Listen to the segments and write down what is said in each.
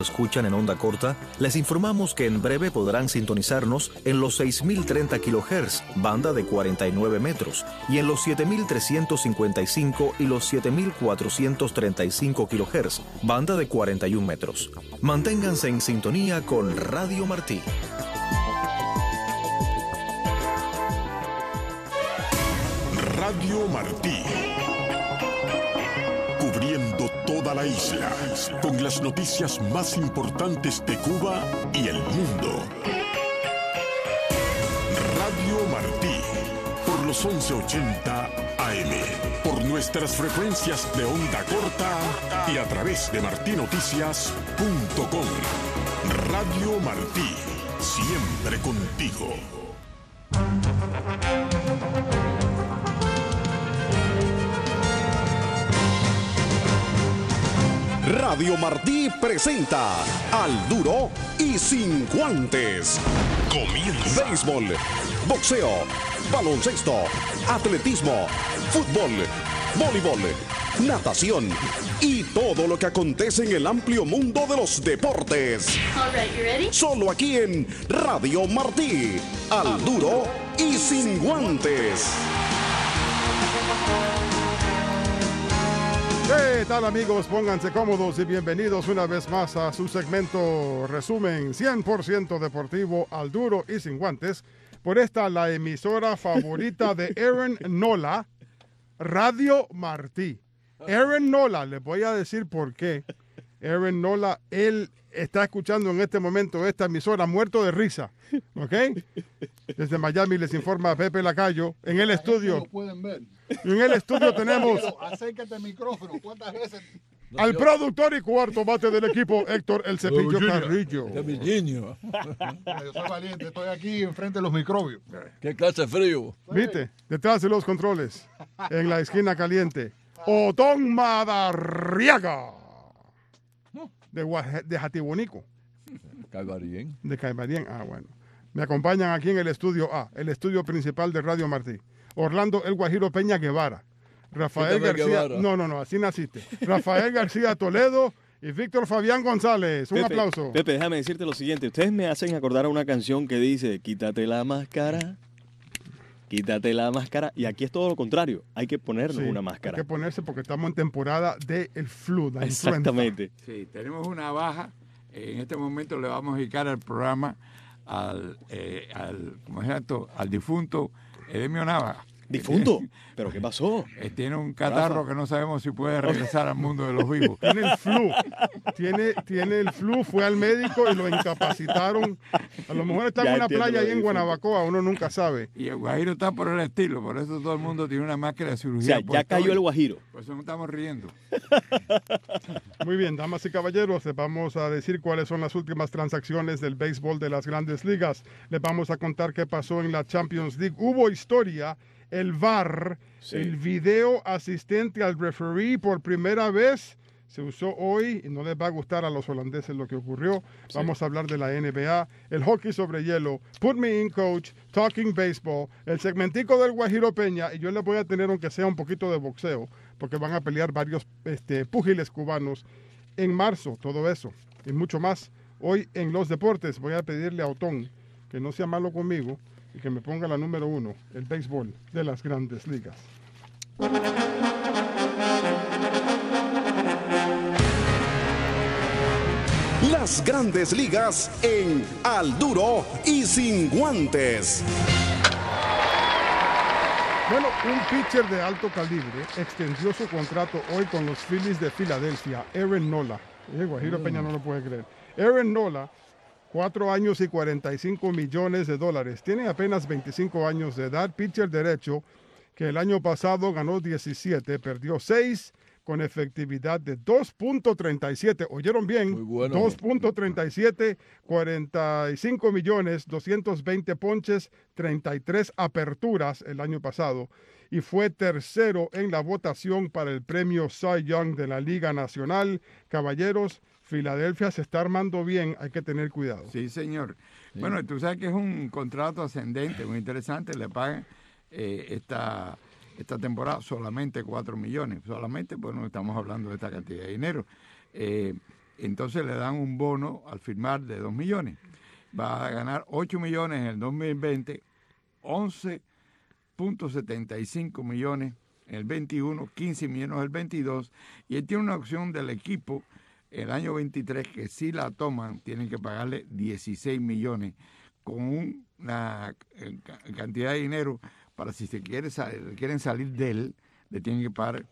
Escuchan en onda corta, les informamos que en breve podrán sintonizarnos en los 6030 kHz, banda de 49 metros, y en los 7355 y los 7435 kHz, banda de 41 metros. Manténganse en sintonía con Radio Martí. Radio Martí. Cubriendo toda la isla, con las noticias más importantes de Cuba y el mundo. Radio Martí, por los 1180 AM, por nuestras frecuencias de onda corta y a través de martinoticias.com. Radio Martí, siempre contigo. Radio Martí presenta Al Duro y Sin Guantes. Comienza. Béisbol, boxeo, baloncesto, atletismo, fútbol, voleibol, natación y todo lo que acontece en el amplio mundo de los deportes. All right, you ready? Solo aquí en Radio Martí. Al Duro y Sin Guantes. ¿Qué tal, amigos? Pónganse cómodos y bienvenidos una vez más a su segmento resumen 100% deportivo Al Duro y Sin Guantes. Por esta, la emisora favorita de Aaron Nola, Radio Martí. Aaron Nola, les voy a decir por qué. Aaron Nola, él está escuchando en este momento esta emisora muerto de risa, ¿ok? Desde Miami les informa Pepe Lacayo. En el estudio. Lo pueden ver. En el estudio tenemos Acércate al micrófono. ¿Cuántas veces? al productor y cuarto bate del equipo, Héctor El Cepillo Carrillo. Yo soy valiente, estoy aquí enfrente de los microbios. ¿Qué clase de frío? ¿Viste? Detrás de los controles, en la esquina caliente, Otón Madarriaga, de Jatibonico. Caibarien. De Caibarien. Ah, bueno. Me acompañan aquí en el estudio A, el estudio principal de Radio Martí. Orlando El Guajiro Peña Guevara. Rafael García. Guevara. No, así naciste. Rafael García Toledo y Víctor Fabián González. Un aplauso. Pepe, déjame decirte lo siguiente. Ustedes me hacen acordar a una canción que dice, quítate la máscara, quítate la máscara. Y aquí es todo lo contrario. Hay que ponernos Sí, una máscara. Hay que ponerse porque estamos en temporada del flu, la influenza. Exactamente. Sí, tenemos una baja. En este momento le vamos a dedicar al programa ¿cómo se llama esto? Al difunto Edemio Nava. ¿Difunto? ¿Pero qué pasó? Tiene un catarro que no sabemos si puede regresar al mundo de los vivos. Tiene el flu. Tiene el flu, fue al médico y lo incapacitaron. A lo mejor está en Ya una entiendo playa lo ahí de en difunto. Guanabacoa, uno nunca sabe. Y el Guajiro está por el estilo, por eso todo el mundo tiene una máscara de O cirugía. sea, ya puesta cayó hoy. el Guajiro. Por eso no estamos riendo. Muy bien, damas y caballeros, les vamos a decir cuáles son las últimas transacciones del béisbol de las Grandes Ligas. Les vamos a contar qué pasó en la Champions League. Hubo historia, el VAR, Sí. el video asistente al referee por primera vez. Se usó hoy y no les va a gustar a los holandeses lo que ocurrió. Vamos a hablar de la NBA, el hockey sobre hielo, Put Me In Coach, Talking Baseball, el segmentico del Guajiro Peña, y yo les voy a tener aunque sea un poquito de boxeo, porque van a pelear varios púgiles cubanos en marzo, todo eso y mucho más. Hoy en los deportes voy a pedirle a Otón que no sea malo conmigo y que me ponga la número 1, el béisbol de las Grandes Ligas. Las Grandes Ligas en Al Duro y Sin Guantes. Bueno, un pitcher de alto calibre extendió su contrato hoy con los Phillies de Filadelfia, Aaron Nola. Guajiro Peña no lo puede creer. Aaron Nola, 4 años y $45 millones. Tiene apenas 25 años de edad, pitcher derecho, que el año pasado ganó 17, perdió 6, con efectividad de 2.37. ¿Oyeron bien? Muy bueno. 2.37, 45 millones, 220 ponches, 33 aperturas el año pasado. Y fue tercero en la votación para el premio Cy Young de la Liga Nacional. Caballeros, Filadelfia se está armando bien, hay que tener cuidado. Sí, señor. Bueno, tú sabes que es un contrato ascendente, muy interesante. Le pagan esta temporada solamente 4 millones. Solamente, pues no estamos hablando de esta cantidad de dinero. entonces le dan un bono al firmar de 2 millones. Va a ganar 8 millones en el 2020, 11.75 millones en el 21, 15 millones en el 22, y él tiene una opción del equipo el año 23 que si la toman tienen que pagarle 16 millones con una cantidad de dinero para si se quieren salir de él, le tienen que pagar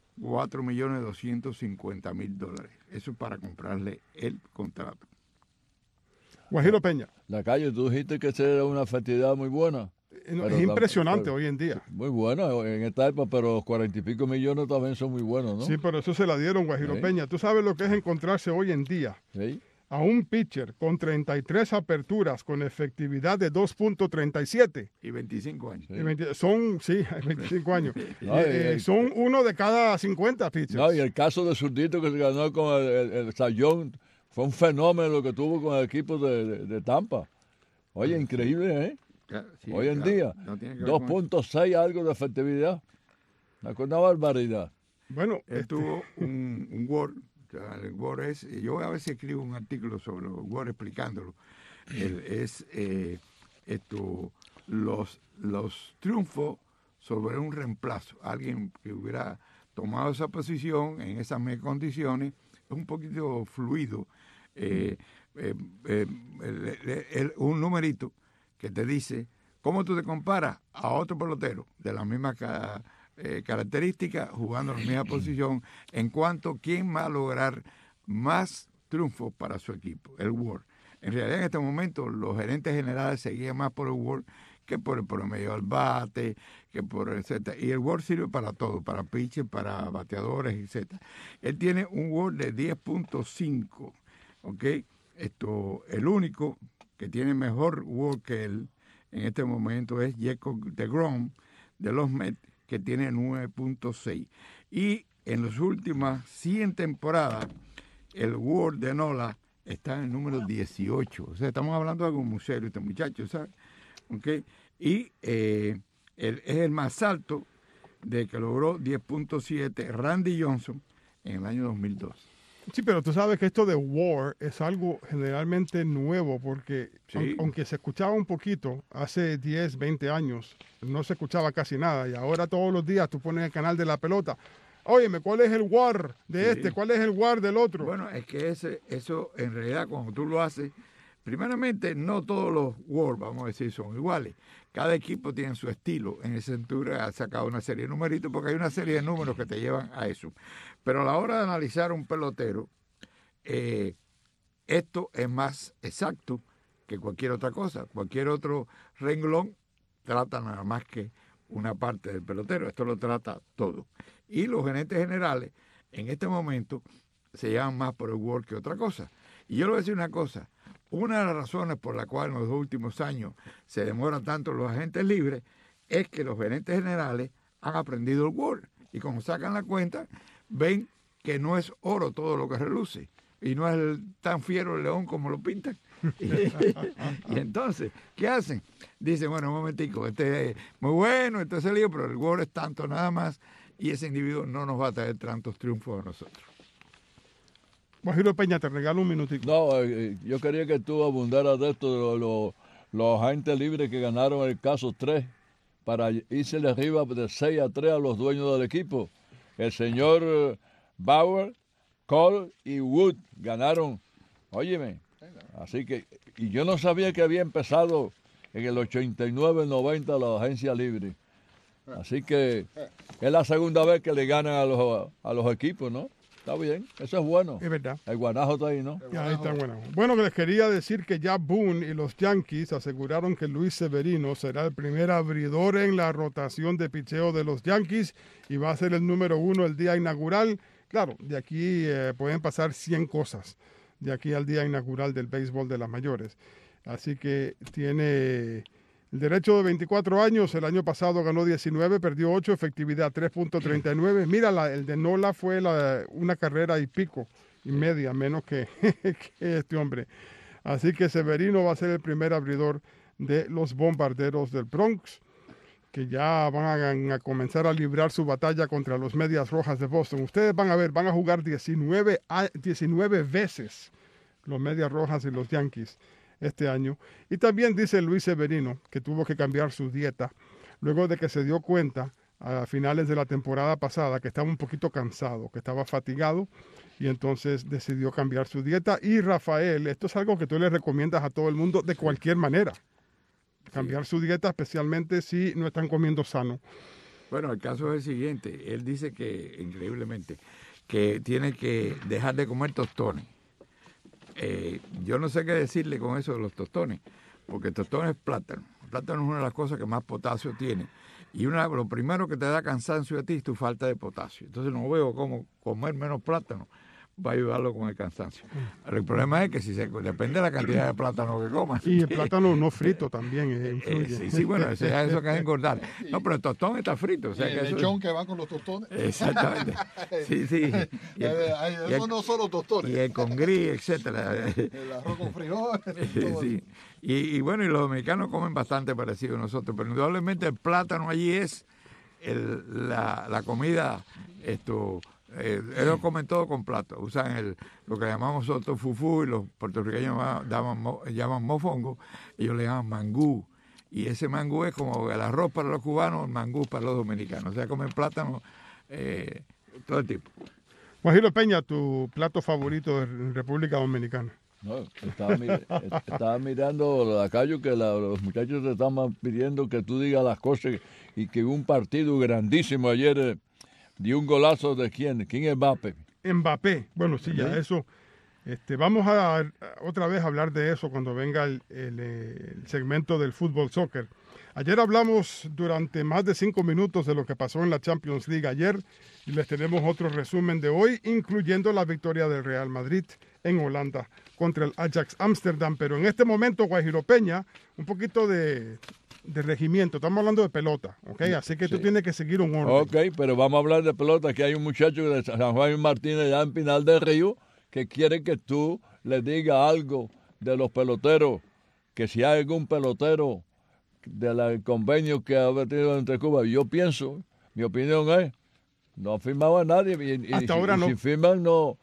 $4.250.000. Eso es para comprarle el contrato. Guajiro Peña. La calle, tú dijiste que esa era una festividad muy buena. Es impresionante hoy en día. Muy buena en esta época, pero los 40 y pico millones también son muy buenos, ¿no? Sí, pero eso se la dieron, Guajiro Peña. Tú sabes lo que es encontrarse hoy en día a un pitcher con 33 aperturas con efectividad de 2.37. Y 25 años. Son 25 años. Son uno de cada 50 pitchers. No, y el caso de Zurdito que se ganó con el Sayón fue un fenómeno lo que tuvo con el equipo de Tampa. Oye, increíble, ¿eh? Sí, hoy en día, no 2.6 algo de efectividad. Una barbaridad. Bueno, él tuvo un Word. El Word es, yo a veces escribo un artículo sobre el Word explicándolo. Los triunfos sobre un reemplazo. Alguien que hubiera tomado esa posición en esas mismas condiciones, es un poquito fluido. Un numerito que te dice cómo tú te comparas a otro pelotero de la misma características jugando en la misma posición en cuanto a quién va a lograr más triunfos para su equipo, el WAR. En realidad en este momento los gerentes generales seguían más por el WAR que por el promedio al bate, que por etcétera. Y el WAR sirve para todo, para pitcher, para bateadores, etcétera. Él tiene un WAR de 10.5, ¿ok? El único que tiene mejor WAR que él en este momento es Jacob deGrom de los Mets, que tiene 9.6. Y en las últimas 100 temporadas, el WAR de Nola está en el número 18. O sea, estamos hablando de algo muy serio, este muchacho, ¿sabes? ¿Okay? Y es el más alto de que logró 10.7 Randy Johnson en el año 2002. Sí, pero tú sabes que esto de WAR es algo generalmente nuevo porque aunque se escuchaba un poquito hace 10, 20 años, no se escuchaba casi nada y ahora todos los días tú pones el canal de la pelota. Óyeme, ¿cuál es el WAR de este? ¿Cuál es el WAR del otro? Bueno, es que eso en realidad cuando tú lo haces, primeramente no todos los WAR, vamos a decir, son iguales. Cada equipo tiene su estilo. En ese sentido ha sacado una serie de numeritos porque hay una serie de números que te llevan a eso. Pero a la hora de analizar un pelotero, esto es más exacto que cualquier otra cosa. Cualquier otro renglón trata nada más que una parte del pelotero. Esto lo trata todo. Y los gerentes generales en este momento se llevan más por el WAR que otra cosa. Y yo le voy a decir una cosa. Una de las razones por la cual en los últimos años se demoran tanto los agentes libres es que los gerentes generales han aprendido el WAR. Y como sacan la cuenta, ven que no es oro todo lo que reluce. Y no es tan fiero el león como lo pintan. Y entonces, ¿qué hacen? Dicen, bueno, un momentico, este es muy bueno, este es el lío, pero el WAR es tanto nada más y ese individuo no nos va a traer tantos triunfos a nosotros. Guajiro Peña, te regalo un minutico. No, yo quería que tú abundaras de esto, los agentes libres que ganaron el caso 3 para irse arriba de 6-3 a los dueños del equipo. El señor Bauer, Cole y Wood ganaron. Óyeme, así que, y yo no sabía que había empezado en el 89-90 la agencia libre. Así que es la segunda vez que le ganan a los equipos, ¿no? Está bien, eso es bueno. Es verdad. El guanajo está ahí, ¿no? Ahí está bueno. Bueno, les quería decir que ya Boone y los Yankees aseguraron que Luis Severino será el primer abridor en la rotación de picheo de los Yankees y va a ser el número 1 el día inaugural. Claro, de aquí pueden pasar 100 cosas, de aquí al día inaugural del béisbol de las mayores. Así que tiene el derecho de 24 años, el año pasado ganó 19, perdió 8, efectividad 3.39. Mira, el de Nola fue una carrera y pico, y media, menos que este hombre. Así que Severino va a ser el primer abridor de los Bombarderos del Bronx. que ya van a comenzar a librar su batalla contra los Medias Rojas de Boston. Ustedes van a ver, van a jugar 19 veces los Medias Rojas y los Yankees este año. Y también dice Luis Severino que tuvo que cambiar su dieta luego de que se dio cuenta a finales de la temporada pasada que estaba un poquito cansado, que estaba fatigado, y entonces decidió cambiar su dieta. Y Rafael, esto es algo que tú le recomiendas a todo el mundo de cualquier manera. Cambiar su dieta, especialmente si no están comiendo sano. Bueno, el caso es el siguiente. Él dice que, increíblemente, que tiene que dejar de comer tostones. Yo no sé qué decirle con eso de los tostones, porque el tostón es plátano. El plátano es una de las cosas que más potasio tiene. Y lo primero que te da cansancio a ti es tu falta de potasio. Entonces no veo cómo comer menos plátano va a ayudarlo con el cansancio. El problema es que depende de la cantidad de plátano que comas. Y el plátano no frito también influye. Sí, bueno, eso que es engordar. No, pero el tostón está frito. O sea, el lechón que va con los tostones. Exactamente. Sí. Eso no son los tostones. Y el congrí, etcétera. El arroz con frijoles. Sí. Y bueno, y los dominicanos comen bastante parecido a nosotros, pero indudablemente el plátano allí es la comida, ellos comen todo con plátano, usan lo que llamamos nosotros fufú y los puertorriqueños llaman mofongo, ellos le llaman mangú, y ese mangú es como el arroz para los cubanos, el mangú para los dominicanos, o sea, comen plátano todo el tipo. Guajiro Peña, tu plato favorito de República Dominicana. No, estaba mirando acá que los muchachos te estaban pidiendo que tú digas las cosas y que hubo un partido grandísimo ayer dio un golazo de ¿quién es Mbappé? Mbappé, bueno, sí, ya eso. Vamos a otra vez hablar de eso cuando venga el segmento del fútbol soccer. Ayer hablamos durante más de 5 minutos de lo que pasó en la Champions League ayer y les tenemos otro resumen de hoy, incluyendo la victoria del Real Madrid en Holanda contra el Ajax Amsterdam. Pero en este momento, Guajiro Peña, un poquito de regimiento. Estamos hablando de pelota, ¿ok? Así que tú tienes que seguir un orden. Ok, pero vamos a hablar de pelota, que hay un muchacho de San Juan Martínez allá en Pinal del Río que quiere que tú le digas algo de los peloteros, que si hay algún pelotero del convenio que ha tenido entre Cuba. Yo pienso, mi opinión es, no ha firmado a nadie. Hasta ahora no. Si firman, no.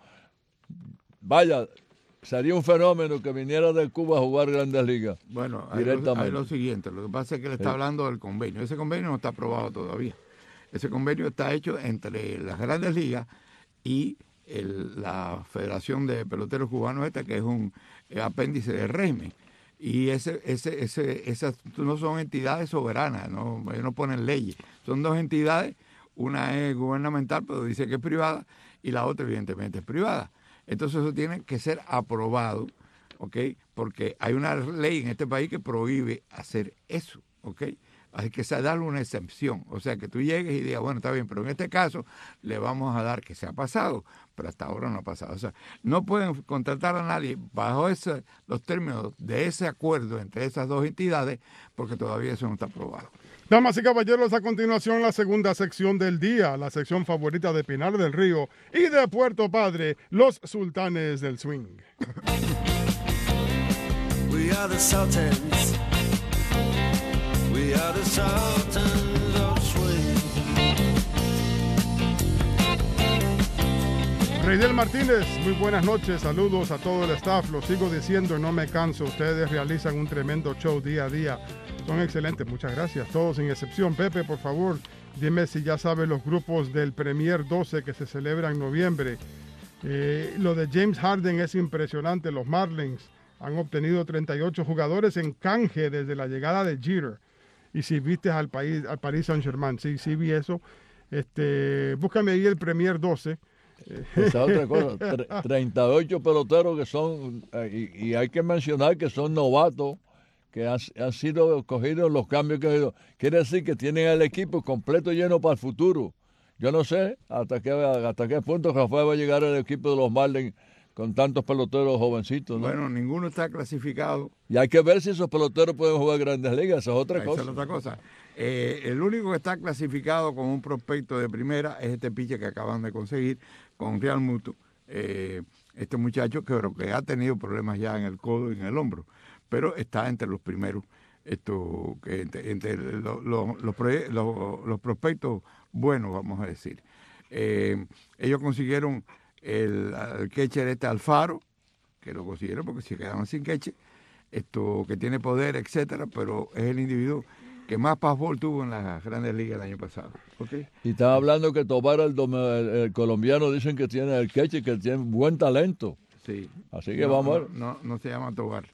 Vaya, sería un fenómeno que viniera de Cuba a jugar Grandes Ligas. Bueno, hay lo siguiente, lo que pasa es que él está hablando del convenio. Ese convenio no está aprobado todavía. Ese convenio está hecho entre las Grandes Ligas y la Federación de Peloteros Cubanos que es un apéndice del régimen. Y esas no son entidades soberanas, ¿no? Ellos no ponen leyes. Son dos entidades, una es gubernamental, pero dice que es privada, y la otra evidentemente es privada. Entonces eso tiene que ser aprobado, ¿ok? Porque hay una ley en este país que prohíbe hacer eso, ¿ok? Hay que darle una excepción, o sea, que tú llegues y digas, bueno, está bien, pero en este caso le vamos a dar que se ha pasado, pero hasta ahora no ha pasado. O sea, no pueden contratar a nadie bajo los términos de ese acuerdo entre esas dos entidades, porque todavía eso no está aprobado. Damas y caballeros, a continuación la segunda sección del día, la sección favorita de Pinar del Río y de Puerto Padre, los sultanes del swing. We are the Sultans. We are the Sultans of Swing. Reidel Martínez, muy buenas noches, saludos a todo el staff, lo sigo diciendo y no me canso, ustedes realizan un tremendo show día a día, son excelentes, muchas gracias, todos sin excepción. Pepe, por favor, dime si ya sabes los grupos del Premier 12 que se celebra en noviembre. Lo de James Harden es impresionante, los Marlins han obtenido 38 jugadores en canje desde la llegada de Jeter. Y si viste al Paris Saint-Germain, sí vi eso. Búscame ahí el Premier 12. Esa otra cosa, 38 peloteros que son, y hay que mencionar que son novatos, que han sido escogidos en los cambios que ha habido. Quiere decir que tienen el equipo completo lleno para el futuro. Yo no sé hasta qué punto Rafael va a llegar al equipo de los Marlins con tantos peloteros jovencitos, ¿no? Bueno, ninguno está clasificado. Y hay que ver si esos peloteros pueden jugar Grandes Ligas, esa es otra cosa. Esa es otra cosa. El único que está clasificado con un prospecto de primera es este pitcher que acaban de conseguir con Real Muto. Este muchacho que ha tenido problemas ya en el codo y en el hombro, pero está entre los primeros que entre los prospectos buenos, vamos a decir. Ellos consiguieron el catcher Alfaro, que lo consiguieron porque se quedaron sin catcher, que tiene poder, etcétera, pero es el individuo que más passball tuvo en las Grandes Ligas el año pasado. ¿Okay? Y están hablando que Tobar, el colombiano, dicen que tiene el catcher, que tiene buen talento. Sí. Así que vamos a ver. No se llama Tobar.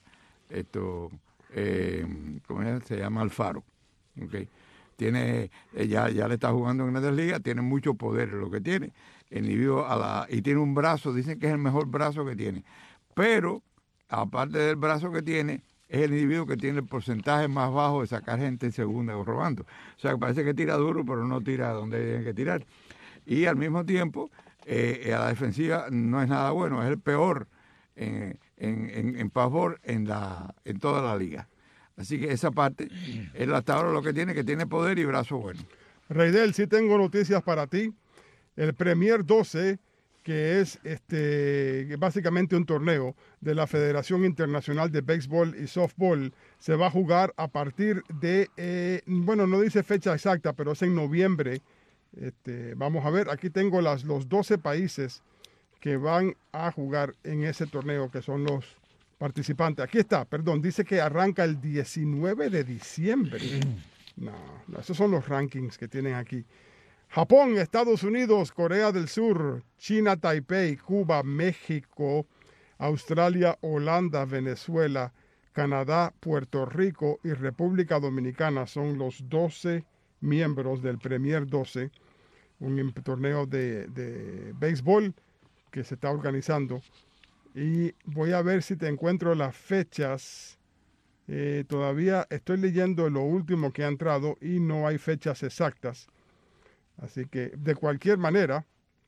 ¿Cómo es? Se llama Alfaro. ¿Okay? Tiene, ya le está jugando en Grandes Ligas, tiene mucho poder lo que tiene. El individuo y tiene un brazo, dicen que es el mejor brazo que tiene. Pero, aparte del brazo que tiene, es el individuo que tiene el porcentaje más bajo de sacar gente en segunda o robando. O sea, que parece que tira duro, pero no tira donde tiene que tirar. Y al mismo tiempo, a la defensiva no es nada bueno, es el peor en passball en toda la liga. Así que esa parte es hasta ahora lo que tiene poder y brazo bueno. Reidel, sí tengo noticias para ti. El Premier 12, que es básicamente un torneo de la Federación Internacional de Béisbol y Softball, se va a jugar a partir de, no dice fecha exacta, pero es en noviembre. Vamos a ver, aquí tengo los 12 países que van a jugar en ese torneo, que son los participantes. Aquí está, dice que arranca el 19 de diciembre. No, esos son los rankings que tienen aquí. Japón, Estados Unidos, Corea del Sur, China, Taipei, Cuba, México, Australia, Holanda, Venezuela, Canadá, Puerto Rico y República Dominicana son los 12 miembros del Premier 12, un torneo de béisbol que se está organizando. Y voy a ver si te encuentro las fechas. Todavía estoy leyendo lo último que ha entrado y no hay fechas exactas. Así que, de cualquier manera,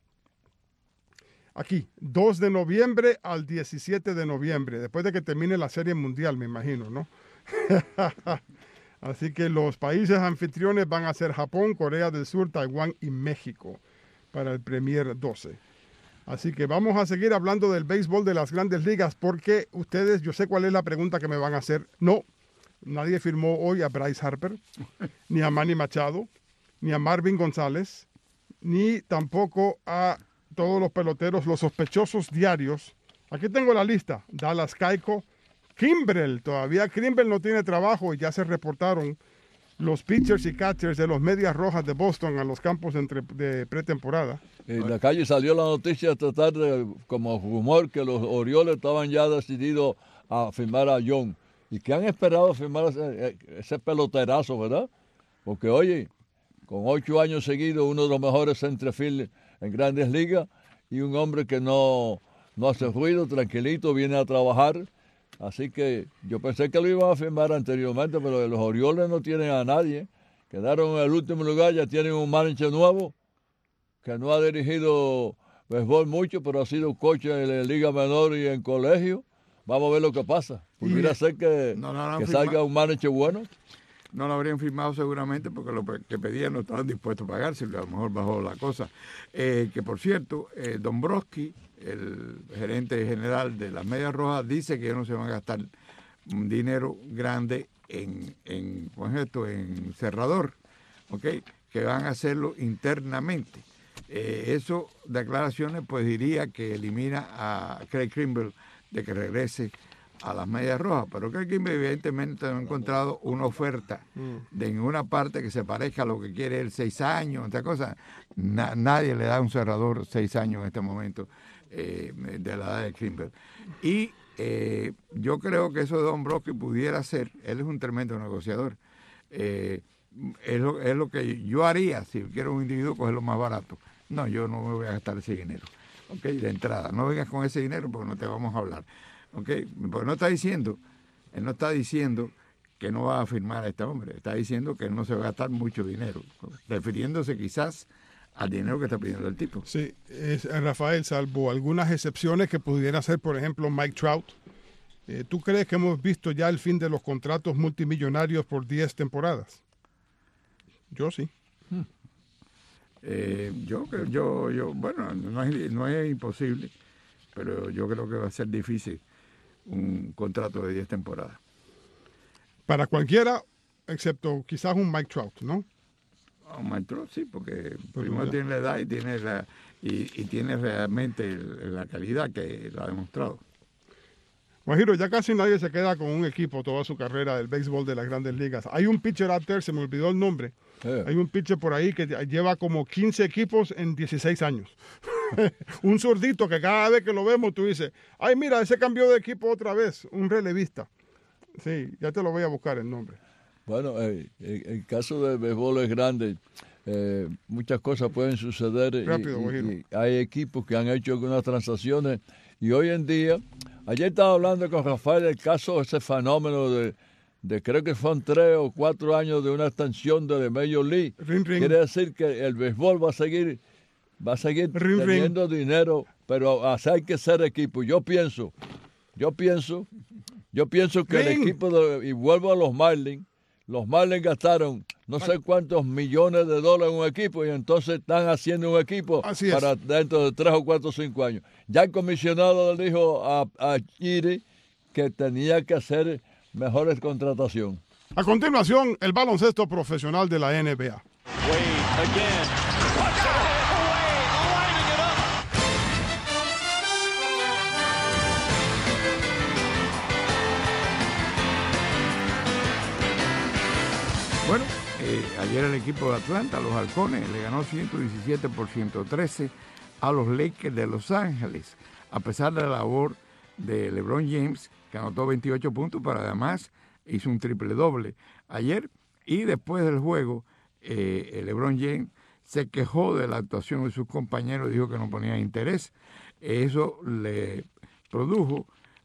aquí, 2 de noviembre al 17 de noviembre, después de que termine la Serie Mundial, me imagino, ¿no? Así que los países anfitriones van a ser Japón, Corea del Sur, Taiwán y México para el Premier 12. Así que vamos a seguir hablando del béisbol de las Grandes Ligas porque ustedes, yo sé cuál es la pregunta que me van a hacer. No, nadie firmó hoy a Bryce Harper, ni a Manny Machado, ni a Marvin González, ni tampoco a todos los peloteros, los sospechosos diarios. Aquí tengo la lista. Dallas Keuchel, Kimbrel, todavía Kimbrel no tiene trabajo y ya se reportaron los pitchers y catchers de los Medias Rojas de Boston a los campos de pretemporada. En la calle salió la noticia esta tarde como rumor que los Orioles estaban ya decididos a firmar a John y que han esperado firmar ese peloterazo, ¿verdad? Porque, oye, con 8 años seguidos, uno de los mejores centerfield en Grandes Ligas y un hombre que no hace ruido, tranquilito, viene a trabajar. Así que yo pensé que lo iban a firmar anteriormente, pero los Orioles no tienen a nadie. Quedaron en el último lugar, ya tienen un manager nuevo que no ha dirigido béisbol mucho, pero ha sido coach en la Liga Menor y en colegio. Vamos a ver lo que pasa. Pudiera ser que salga un manager bueno. No lo habrían firmado seguramente porque lo que pedían no estaban dispuestos a pagárselo, a lo mejor bajó la cosa. Que por cierto, Dombrowski, el gerente general de las Medias Rojas, dice que ellos no se van a gastar un dinero grande en cerrador, ¿okay? Que van a hacerlo internamente. Eso, declaraciones, pues diría que elimina a Craig Kimbrel de que regrese a las Medias Rojas, pero Craig Kimbrel evidentemente no ha encontrado una oferta de ninguna parte que se parezca a lo que quiere él, 6 años, otra cosa. Nadie le da un cerrador 6 años en este momento de la edad de Kimbrel. Y yo creo que eso de Dombrowski pudiera ser, él es un tremendo negociador, es lo que yo haría si quiero un individuo, cogerlo más barato. No, yo no me voy a gastar ese dinero, ¿okay? De entrada, no vengas con ese dinero porque no te vamos a hablar. Okay, porque él no está diciendo que no va a firmar a este hombre, está diciendo que él no se va a gastar mucho dinero, refiriéndose quizás al dinero que está pidiendo el tipo. Sí, Rafael, salvo algunas excepciones que pudiera ser, por ejemplo, Mike Trout, ¿tú crees que hemos visto ya el fin de los contratos multimillonarios por 10 temporadas? Yo sí. Bueno, no es imposible, pero yo creo que va a ser difícil un contrato de 10 temporadas. Para cualquiera, excepto quizás un Mike Trout, ¿no? Un Mike Trout, sí, porque Pues primero mira. tiene la edad y tiene realmente la calidad que lo ha demostrado. Guajiro, ya casi nadie se queda con un equipo toda su carrera del béisbol de las Grandes Ligas. Hay un pitcher out there, se me olvidó el nombre. Hay un pitcher por ahí que lleva como 15 equipos en 16 años. Un zurdito que cada vez que lo vemos tú dices, ay, mira, ese cambió de equipo otra vez. Un relevista. Sí, ya te lo voy a buscar el nombre. Bueno, el caso del béisbol es grande. Muchas cosas pueden suceder. Rápido, Guajiro. Y hay equipos que han hecho algunas transacciones. Y hoy en día, ayer estaba hablando con Rafael del caso, ese fenómeno de creo que son 3 o 4 años de una extensión de Major League. Ring, ring. Quiere decir que el béisbol va a seguir Ring, teniendo dinero, pero hay que ser equipo. Yo pienso que el Ring. equipo y vuelvo a los Marlins gastaron no sé cuántos millones de dólares en un equipo y entonces están haciendo un equipo Así es. para dentro de 3 o 4 o 5 años. Ya el comisionado le dijo a Giri que tenía que hacer mejores contrataciones. A continuación, el baloncesto profesional de la NBA. Bueno, ayer el equipo de Atlanta, los Halcones, le ganó 117 por 113 a los Lakers de Los Ángeles, a pesar de la labor de LeBron James, que anotó 28 puntos, pero además hizo un triple doble ayer. Y después del juego, LeBron James se quejó de la actuación de sus compañeros, dijo que no ponía interés. Eso le produjo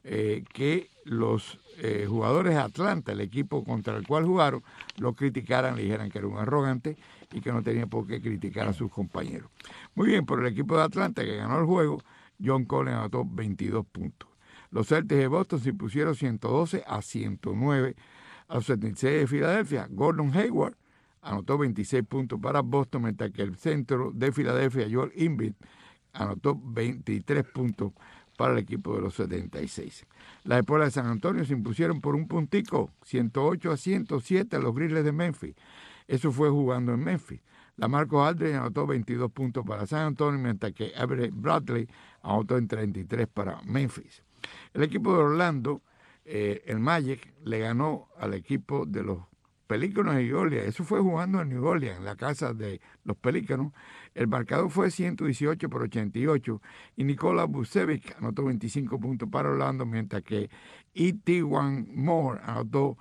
que los jugadores de Atlanta, el equipo contra el cual jugaron, lo criticaran, le dijeran que era un arrogante y que no tenía por qué criticar a sus compañeros. Muy bien, por el equipo de Atlanta que ganó el juego, John Collins anotó 22 puntos. Los Celtics de Boston se impusieron 112 a 109 a los 76 de Filadelfia. Gordon Hayward anotó 26 puntos para Boston, mientras que el centro de Filadelfia, Joel Embiid, anotó 23 puntos para el equipo de los 76. Las Espuelas de San Antonio se impusieron por un puntico, 108 a 107 a los Grizzlies de Memphis. Eso fue jugando en Memphis. Lamarcus Aldridge anotó 22 puntos para San Antonio, mientras que Avery Bradley anotó en 33 para Memphis. El equipo de Orlando, el Magic, le ganó al equipo de los Pelícanos de New Orleans. Eso fue jugando en New Orleans, en la casa de los Pelícanos. El marcador fue 118 por 88 y Nikola Vucevic anotó 25 puntos para Orlando, mientras que E'Twaun Moore anotó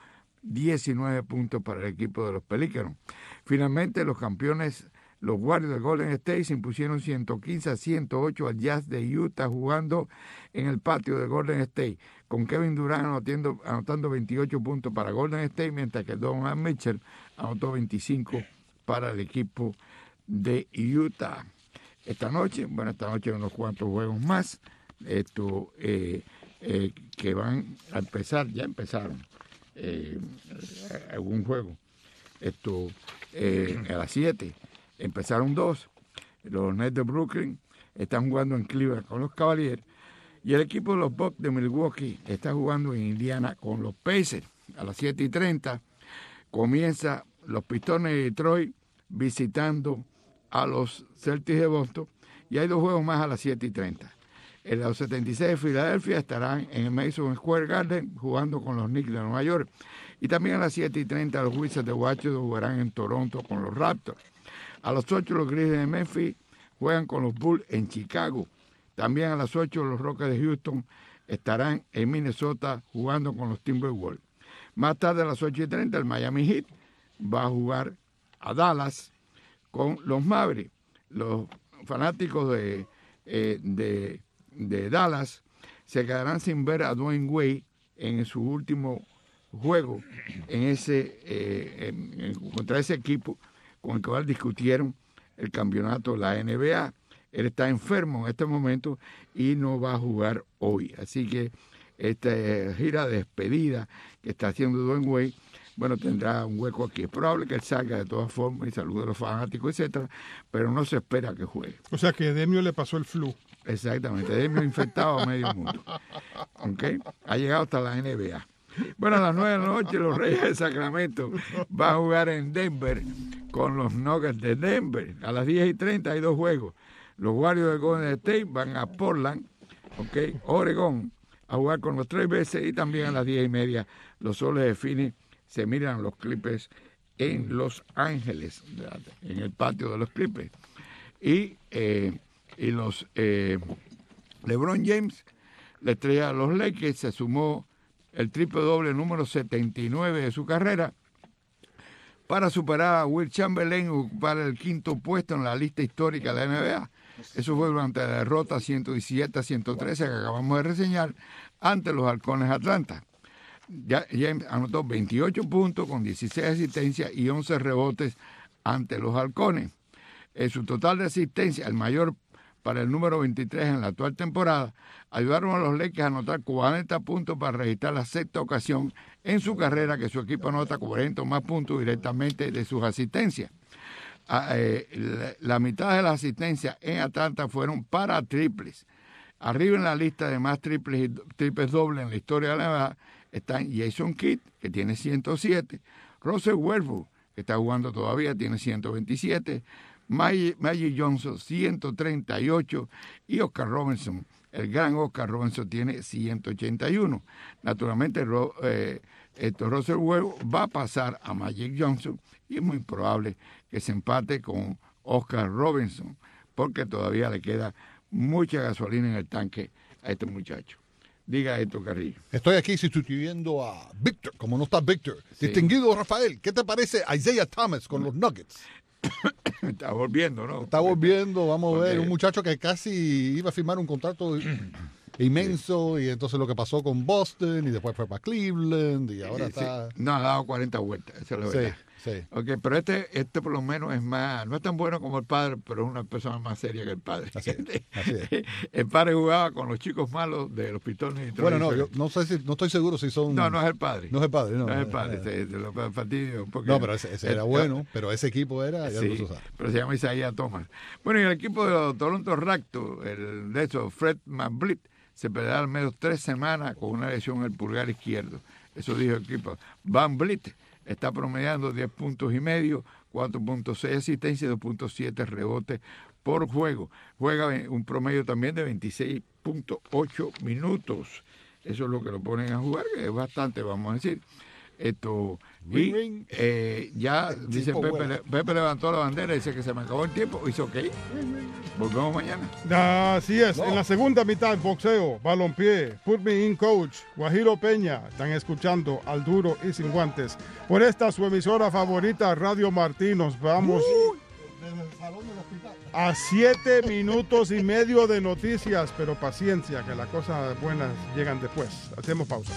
19 puntos para el equipo de los Pelícanos. Finalmente, los campeones, los Warriors de Golden State, se impusieron 115 a 108 al Jazz de Utah, jugando en el patio de Golden State, con Kevin Durant anotando 28 puntos para Golden State, mientras que Donovan Mitchell anotó 25 para el equipo de Utah. Esta noche hay unos cuantos juegos más que van a empezar, ya empezaron algún juego. A las 7 empezaron 2. Los Nets de Brooklyn están jugando en Cleveland con los Cavaliers y el equipo de los Bucks de Milwaukee está jugando en Indiana con los Pacers. A las 7:30 comienza los Pistones de Detroit visitando a los Celtics de Boston y hay 2 juegos más a las 7:30. Los 76 de Filadelfia estarán en el Madison Square Garden jugando con los Knicks de Nueva York. Y también a las 7:30 los Wizards de Washington jugarán en Toronto con los Raptors. A las 8 los Grizzlies de Memphis juegan con los Bulls en Chicago. También a las 8 los Rockets de Houston estarán en Minnesota jugando con los Timberwolves. Más tarde a las 8:30 el Miami Heat va a jugar a Dallas con los Mavericks. Los fanáticos de Dallas se quedarán sin ver a Dwayne Wade en su último juego contra ese equipo con el cual discutieron el campeonato de la NBA. Él está enfermo en este momento y no va a jugar hoy. Así que esta gira de despedida que está haciendo Dwayne Wade, bueno, tendrá un hueco aquí. Es probable que él salga de todas formas y salude a los fanáticos, etcétera, pero no se espera que juegue. O sea que Demio le pasó el flu. Exactamente, Demio infectado a medio mundo. ¿Okay? Ha llegado hasta la NBA. Bueno, a las 9 de la noche los Reyes de Sacramento van a jugar en Denver con los Nuggets de Denver. A las 10:30 hay 2 juegos. Los Warriors de Golden State van a Portland, Oregón, a jugar con los Trailblazers, y también a las 10:30 los Soles de Phoenix se miran los Clippers en Los Ángeles, en el patio de los Clippers. Y los LeBron James, la estrella de los Lakers, se sumó el triple doble número 79 de su carrera para superar a Will Chamberlain y ocupar el 5º puesto en la lista histórica de la NBA. Eso fue durante la derrota 117-113 que acabamos de reseñar ante los Halcones de Atlanta. James anotó 28 puntos con 16 asistencias y 11 rebotes ante los Halcones. Su total de asistencia, el mayor para el número 23 en la actual temporada, ayudaron a los Lakers a anotar 40 puntos para registrar la 6ª ocasión en su carrera que su equipo anota 40 o más puntos directamente de sus asistencias. La mitad de las asistencias en Atlanta fueron para triples. Arriba en la lista de más triples dobles en la historia de la NBA están Jason Kidd, que tiene 107, Russell Westbrook, que está jugando todavía, tiene 127, Magic Johnson 138 y Oscar Robertson, el gran Oscar Robertson, tiene 181. Naturalmente Russell Westbrook va a pasar a Magic Johnson y es muy probable que se empate con Oscar Robertson porque todavía le queda mucha gasolina en el tanque a este muchacho. Diga esto, Carrillo. Estoy aquí sustituyendo a Víctor, como no está Víctor. Sí. Distinguido Rafael, ¿qué te parece Isaiah Thomas con los Nuggets? Está volviendo, ¿no? Está volviendo, vamos a ver, Porque- un muchacho que casi iba a firmar un contrato inmenso, y entonces lo que pasó con Boston, y después fue para Cleveland, y ahora Sí, está... no, ha dado 40 vueltas, esa es la Sí, verdad. sí. Okay, pero este por lo menos es más, no es tan bueno como el padre, pero es una persona más seria que el padre. Así es. El padre jugaba con los chicos malos de los Pistones de Detroit. Bueno, no, yo no sé no estoy seguro si son... No es el padre. No es el padre, no. No es el padre, se lo fastidio un poquito. No, pero ese era bueno, pero ese equipo era... Ya Sí, lo sabes. pero se llama Isaiah Thomas. Bueno, y el equipo de los Toronto Raptors, de hecho, Fred VanVleet, se perderá al menos 3 semanas con una lesión en el pulgar izquierdo. Eso dijo el equipo. VanVleet está promediando 10 puntos y medio, 4.6 asistencias y 2.7 rebotes por juego. Juega un promedio también de 26.8 minutos. Eso es lo que lo ponen a jugar, que es bastante, vamos a decir. Ring, ring. Ya El dice tipo Pepe, vuela. Pepe levantó la bandera y dice que se me acabó el tiempo. Dice ok, volvemos mañana. Así es, en la segunda mitad, boxeo, balompié, Put Me In Coach, Guajiro Peña, están escuchando Al Duro y Sin Guantes. Por esta su emisora favorita, Radio Martí, nos vamos a 7 minutos y medio de noticias, pero paciencia, que las cosas buenas llegan después. Hacemos pausa.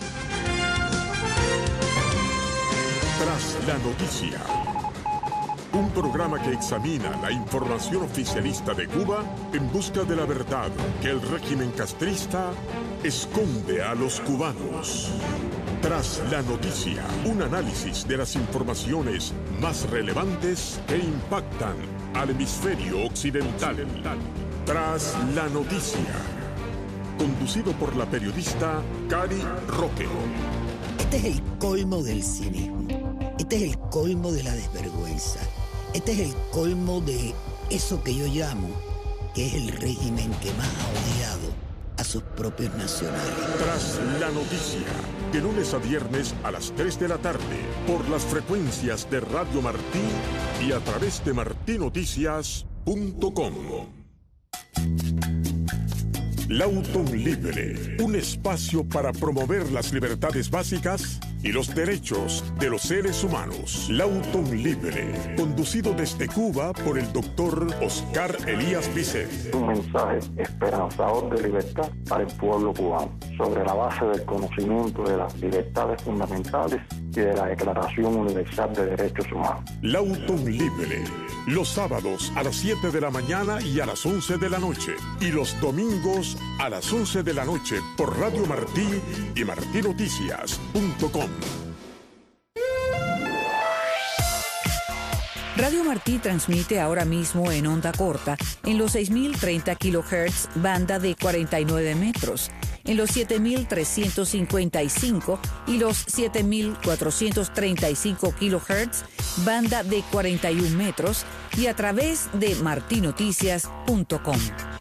Tras la noticia. Un programa que examina la información oficialista de Cuba en busca de la verdad que el régimen castrista esconde a los cubanos. Tras la noticia, un análisis de las informaciones más relevantes que impactan al hemisferio occidental. Tras la noticia. Conducido por la periodista Cari Roque. Este es el colmo del cinismo. Este es el colmo de la desvergüenza. Este es el colmo de eso que yo llamo que es el régimen que más ha odiado a sus propios nacionales. Tras la noticia, de lunes a viernes a las 3 de la tarde, por las frecuencias de Radio Martí y a través de martinoticias.com. Lauton Libre, un espacio para promover las libertades básicas y los derechos de los seres humanos. Lauton Libre, conducido desde Cuba por el doctor Oscar Elías Bisset. Un mensaje esperanzador de libertad para el pueblo cubano, sobre la base del conocimiento de las libertades fundamentales y de la Declaración Universal de Derechos Humanos. Lauton Libre, los sábados a las 7 de la mañana y a las 11 de la noche, y los domingos a las 11 de la noche por Radio Martí y martinoticias.com. Radio Martí transmite ahora mismo en onda corta en los 6.030 kHz, banda de 49 metros, en los 7.355 y los 7.435 kHz, banda de 41 metros, y a través de martinoticias.com.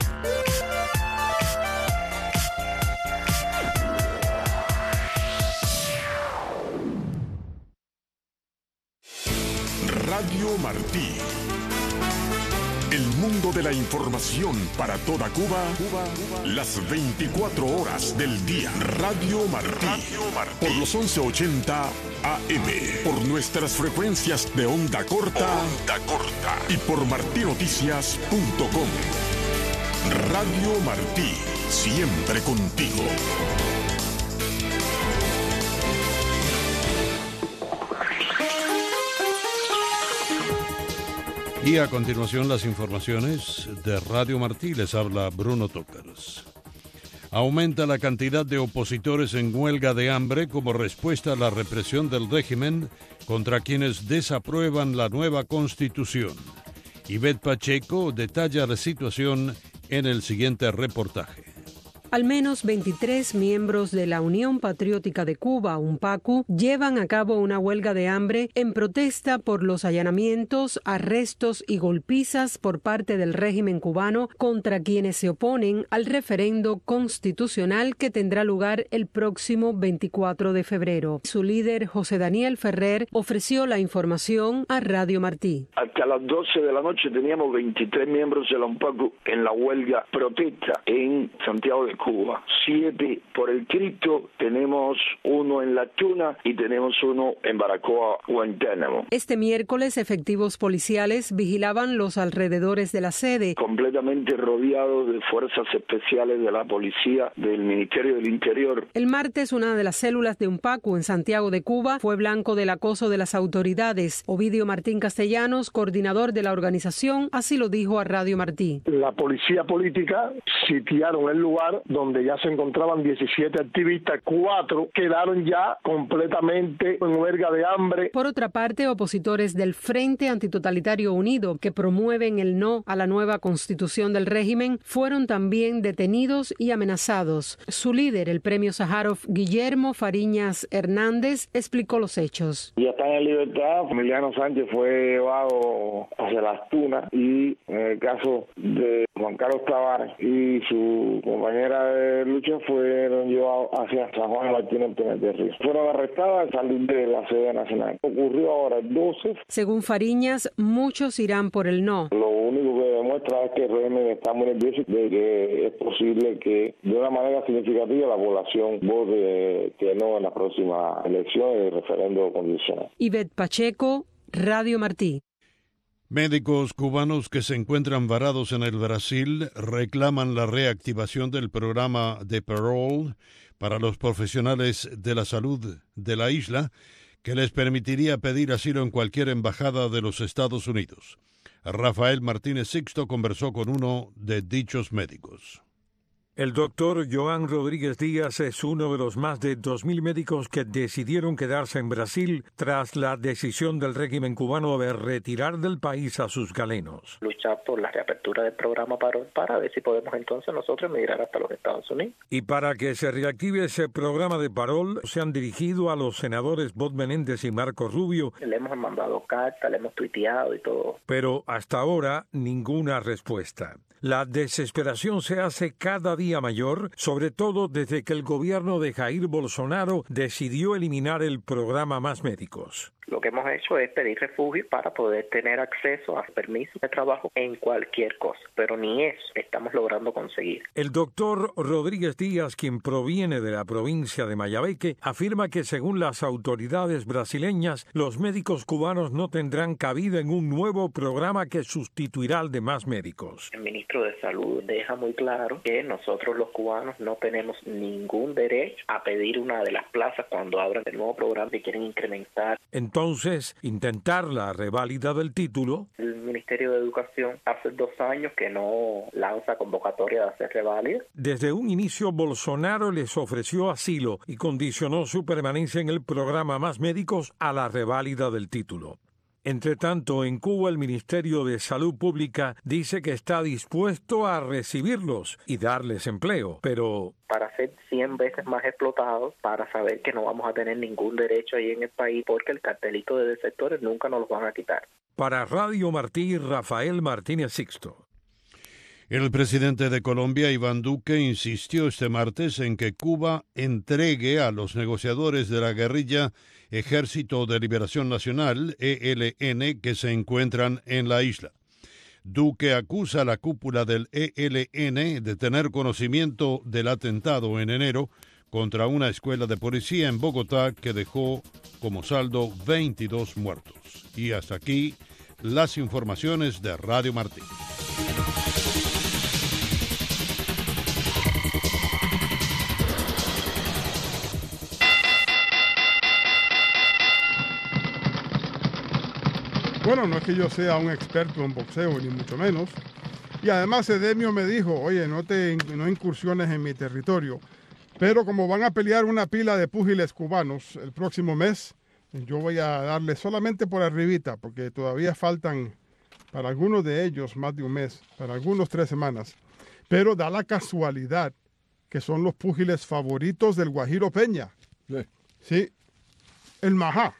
Radio Martí. El mundo de la información para toda Cuba, las 24 horas del día. Radio Martí. Por los 1180 AM. Por nuestras frecuencias de onda corta. Y por martinoticias.com. Radio Martí. Siempre contigo. Y a continuación las informaciones de Radio Martí. Les habla Bruno Tócaros. Aumenta la cantidad de opositores en huelga de hambre como respuesta a la represión del régimen contra quienes desaprueban la nueva Constitución. Ivette Pacheco detalla la situación en el siguiente reportaje. Al menos 23 miembros de la Unión Patriótica de Cuba, UNPACU, llevan a cabo una huelga de hambre en protesta por los allanamientos, arrestos y golpizas por parte del régimen cubano contra quienes se oponen al referendo constitucional que tendrá lugar el próximo 24 de febrero. Su líder, José Daniel Ferrer, ofreció la información a Radio Martí. Hasta las 12 de la noche teníamos 23 miembros de la UNPACU en la huelga protesta en Santiago de Cuba. 7 por el Cristo, tenemos uno en La Tuna y tenemos uno en Baracoa, Guantánamo. Este miércoles, efectivos policiales vigilaban los alrededores de la sede. Completamente rodeados de fuerzas especiales de la policía del Ministerio del Interior. El martes, una de las células de UNPACU en Santiago de Cuba fue blanco del acoso de las autoridades. Ovidio Martín Castellanos, coordinador de la organización, así lo dijo a Radio Martí. La policía política sitiaron el lugar donde ya se encontraban 17 activistas, 4 quedaron ya completamente en huelga de hambre. Por otra parte, opositores del Frente Antitotalitario Unido, que promueven el no a la nueva constitución del régimen, fueron también detenidos y amenazados. Su líder, el premio Sájarov Guillermo Fariñas Hernández, explicó los hechos. Ya están en libertad. Emiliano Sánchez fue llevado hacia Las Tunas y en el caso de Juan Carlos Tavares y su compañera de lucha fueron llevados hacia San Juan de Martín en Peneterrío. Fueron arrestadas al salir de la sede nacional. Ocurrió ahora el 12. Según Fariñas, muchos irán por el no. Lo único que demuestra es que el régimen está muy nervioso de que es posible que de una manera significativa la población vote que no en la próxima elección del referendo condicional. Ivette Pacheco, Radio Martí. Médicos cubanos que se encuentran varados en el Brasil reclaman la reactivación del programa de parole para los profesionales de la salud de la isla, que les permitiría pedir asilo en cualquier embajada de los Estados Unidos. Rafael Martínez Sixto conversó con uno de dichos médicos. El doctor Joan Rodríguez Díaz es uno de los más de 2.000 médicos que decidieron quedarse en Brasil tras la decisión del régimen cubano de retirar del país a sus galenos. Luchar por la reapertura del programa Parol para ver si podemos entonces nosotros emigrar hasta los Estados Unidos. Y para que se reactive ese programa de Parol, se han dirigido a los senadores Bob Menéndez y Marco Rubio. Le hemos mandado cartas, le hemos tuiteado y todo. Pero hasta ahora ninguna respuesta. La desesperación se hace cada día mayor, sobre todo desde que el gobierno de Jair Bolsonaro decidió eliminar el programa Más Médicos. Lo que hemos hecho es pedir refugio para poder tener acceso a permisos de trabajo en cualquier cosa, pero ni eso estamos logrando conseguir. El doctor Rodríguez Díaz, quien proviene de la provincia de Mayabeque, afirma que según las autoridades brasileñas, los médicos cubanos no tendrán cabida en un nuevo programa que sustituirá al de Más Médicos. El ministro de Salud deja muy claro que nosotros los cubanos no tenemos ningún derecho a pedir una de las plazas cuando abran el nuevo programa que quieren incrementar. Entonces, intentar la reválida del título. El Ministerio de Educación hace 2 años que no lanza convocatoria de hacer reválida. Desde un inicio, Bolsonaro les ofreció asilo y condicionó su permanencia en el programa Más Médicos a la reválida del título. Entre tanto, en Cuba el Ministerio de Salud Pública dice que está dispuesto a recibirlos y darles empleo, pero para ser 100 veces más explotados, para saber que no vamos a tener ningún derecho ahí en el país porque el cartelito de desertores nunca nos los van a quitar. Para Radio Martí, Rafael Martínez Sixto. El presidente de Colombia, Iván Duque, insistió este martes en que Cuba entregue a los negociadores de la guerrilla Ejército de Liberación Nacional, ELN, que se encuentran en la isla. Duque acusa a la cúpula del ELN de tener conocimiento del atentado en enero contra una escuela de policía en Bogotá que dejó como saldo 22 muertos. Y hasta aquí las informaciones de Radio Martí. Bueno, no es que yo sea un experto en boxeo, ni mucho menos. Y además Edemio me dijo, oye, no incursiones en mi territorio. Pero como van a pelear una pila de púgiles cubanos el próximo mes, yo voy a darle solamente por arribita, porque todavía faltan para algunos de ellos más de un mes, para algunos 3 semanas. Pero da la casualidad que son los púgiles favoritos del Guajiro Peña. Sí, el Majá.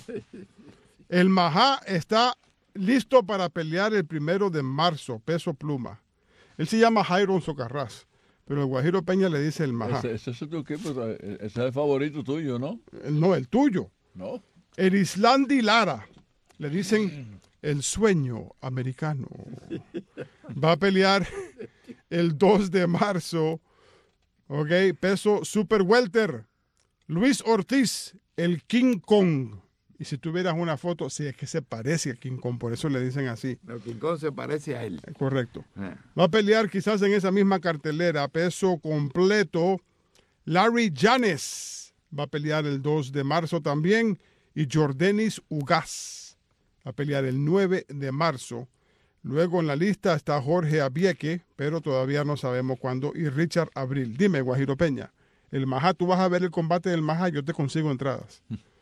El Majá está listo para pelear el 1 de marzo, peso pluma. Él se llama Jairon Socarrás, pero el Guajiro Peña le dice el Majá. Ese es tu equipo, ese es el favorito tuyo, ¿no? No, el tuyo. No. El Islandi Lara, le dicen el sueño americano. Va a pelear el 2 de marzo, ok, peso super welter. Luis Ortiz, el King Kong. Y si tuvieras una foto, sí, es que se parece a King Kong, por eso le dicen así. El King Kong se parece a él. Correcto. Va a pelear quizás en esa misma cartelera, peso completo, Larry Llanes. Va a pelear el 2 de marzo también. Y Jordanis Ugas va a pelear el 9 de marzo. Luego en la lista está Jorge Abieque, pero todavía no sabemos cuándo. Y Richard Abril. Dime, Guajiro Peña, el Majá, tú vas a ver el combate del Majá, yo te consigo entradas.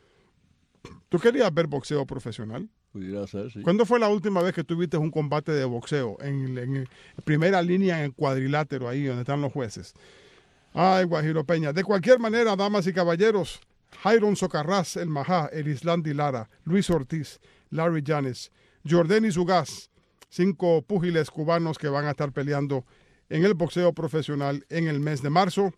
¿Tú querías ver boxeo profesional? Pudiera ser, sí. ¿Cuándo fue la última vez que tuviste un combate de boxeo en primera línea, en el cuadrilátero, ahí donde están los jueces? Ay, Guajiro Peña. De cualquier manera, damas y caballeros, Jairon Socarrás, el Majá, el Islandi Lara, Luis Ortiz, Larry Llanes, Jordanis Ugas, 5 púgiles cubanos que van a estar peleando en el boxeo profesional en el mes de marzo.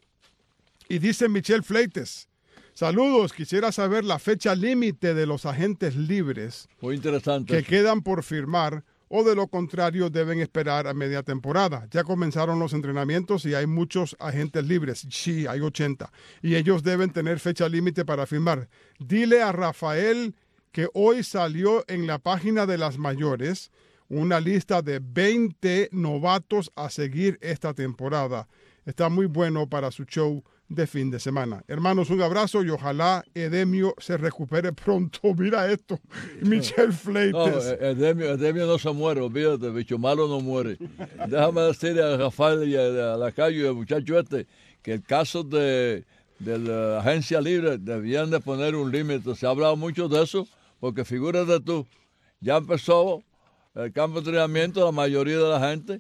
Y dice Michelle Fleites, saludos, quisiera saber la fecha límite de los agentes libres. Muy interesante. Que quedan por firmar o de lo contrario deben esperar a media temporada. Ya comenzaron los entrenamientos y hay muchos agentes libres. Sí, hay 80. Y ellos deben tener fecha límite para firmar. Dile a Rafael que hoy salió en la página de las mayores una lista de 20 novatos a seguir esta temporada. Está muy bueno para su show de fin de semana. Hermanos, un abrazo y ojalá Edemio se recupere pronto. Mira esto, Michelle Fleites. No, Edemio no se muere, olvídate, bicho malo no muere. Déjame decirle a Rafael y a Lacayo y al muchacho que el caso de la agencia libre debían de poner un límite. Se ha hablado mucho de eso, porque figúrate tú, ya empezó el campo de entrenamiento, la mayoría de la gente,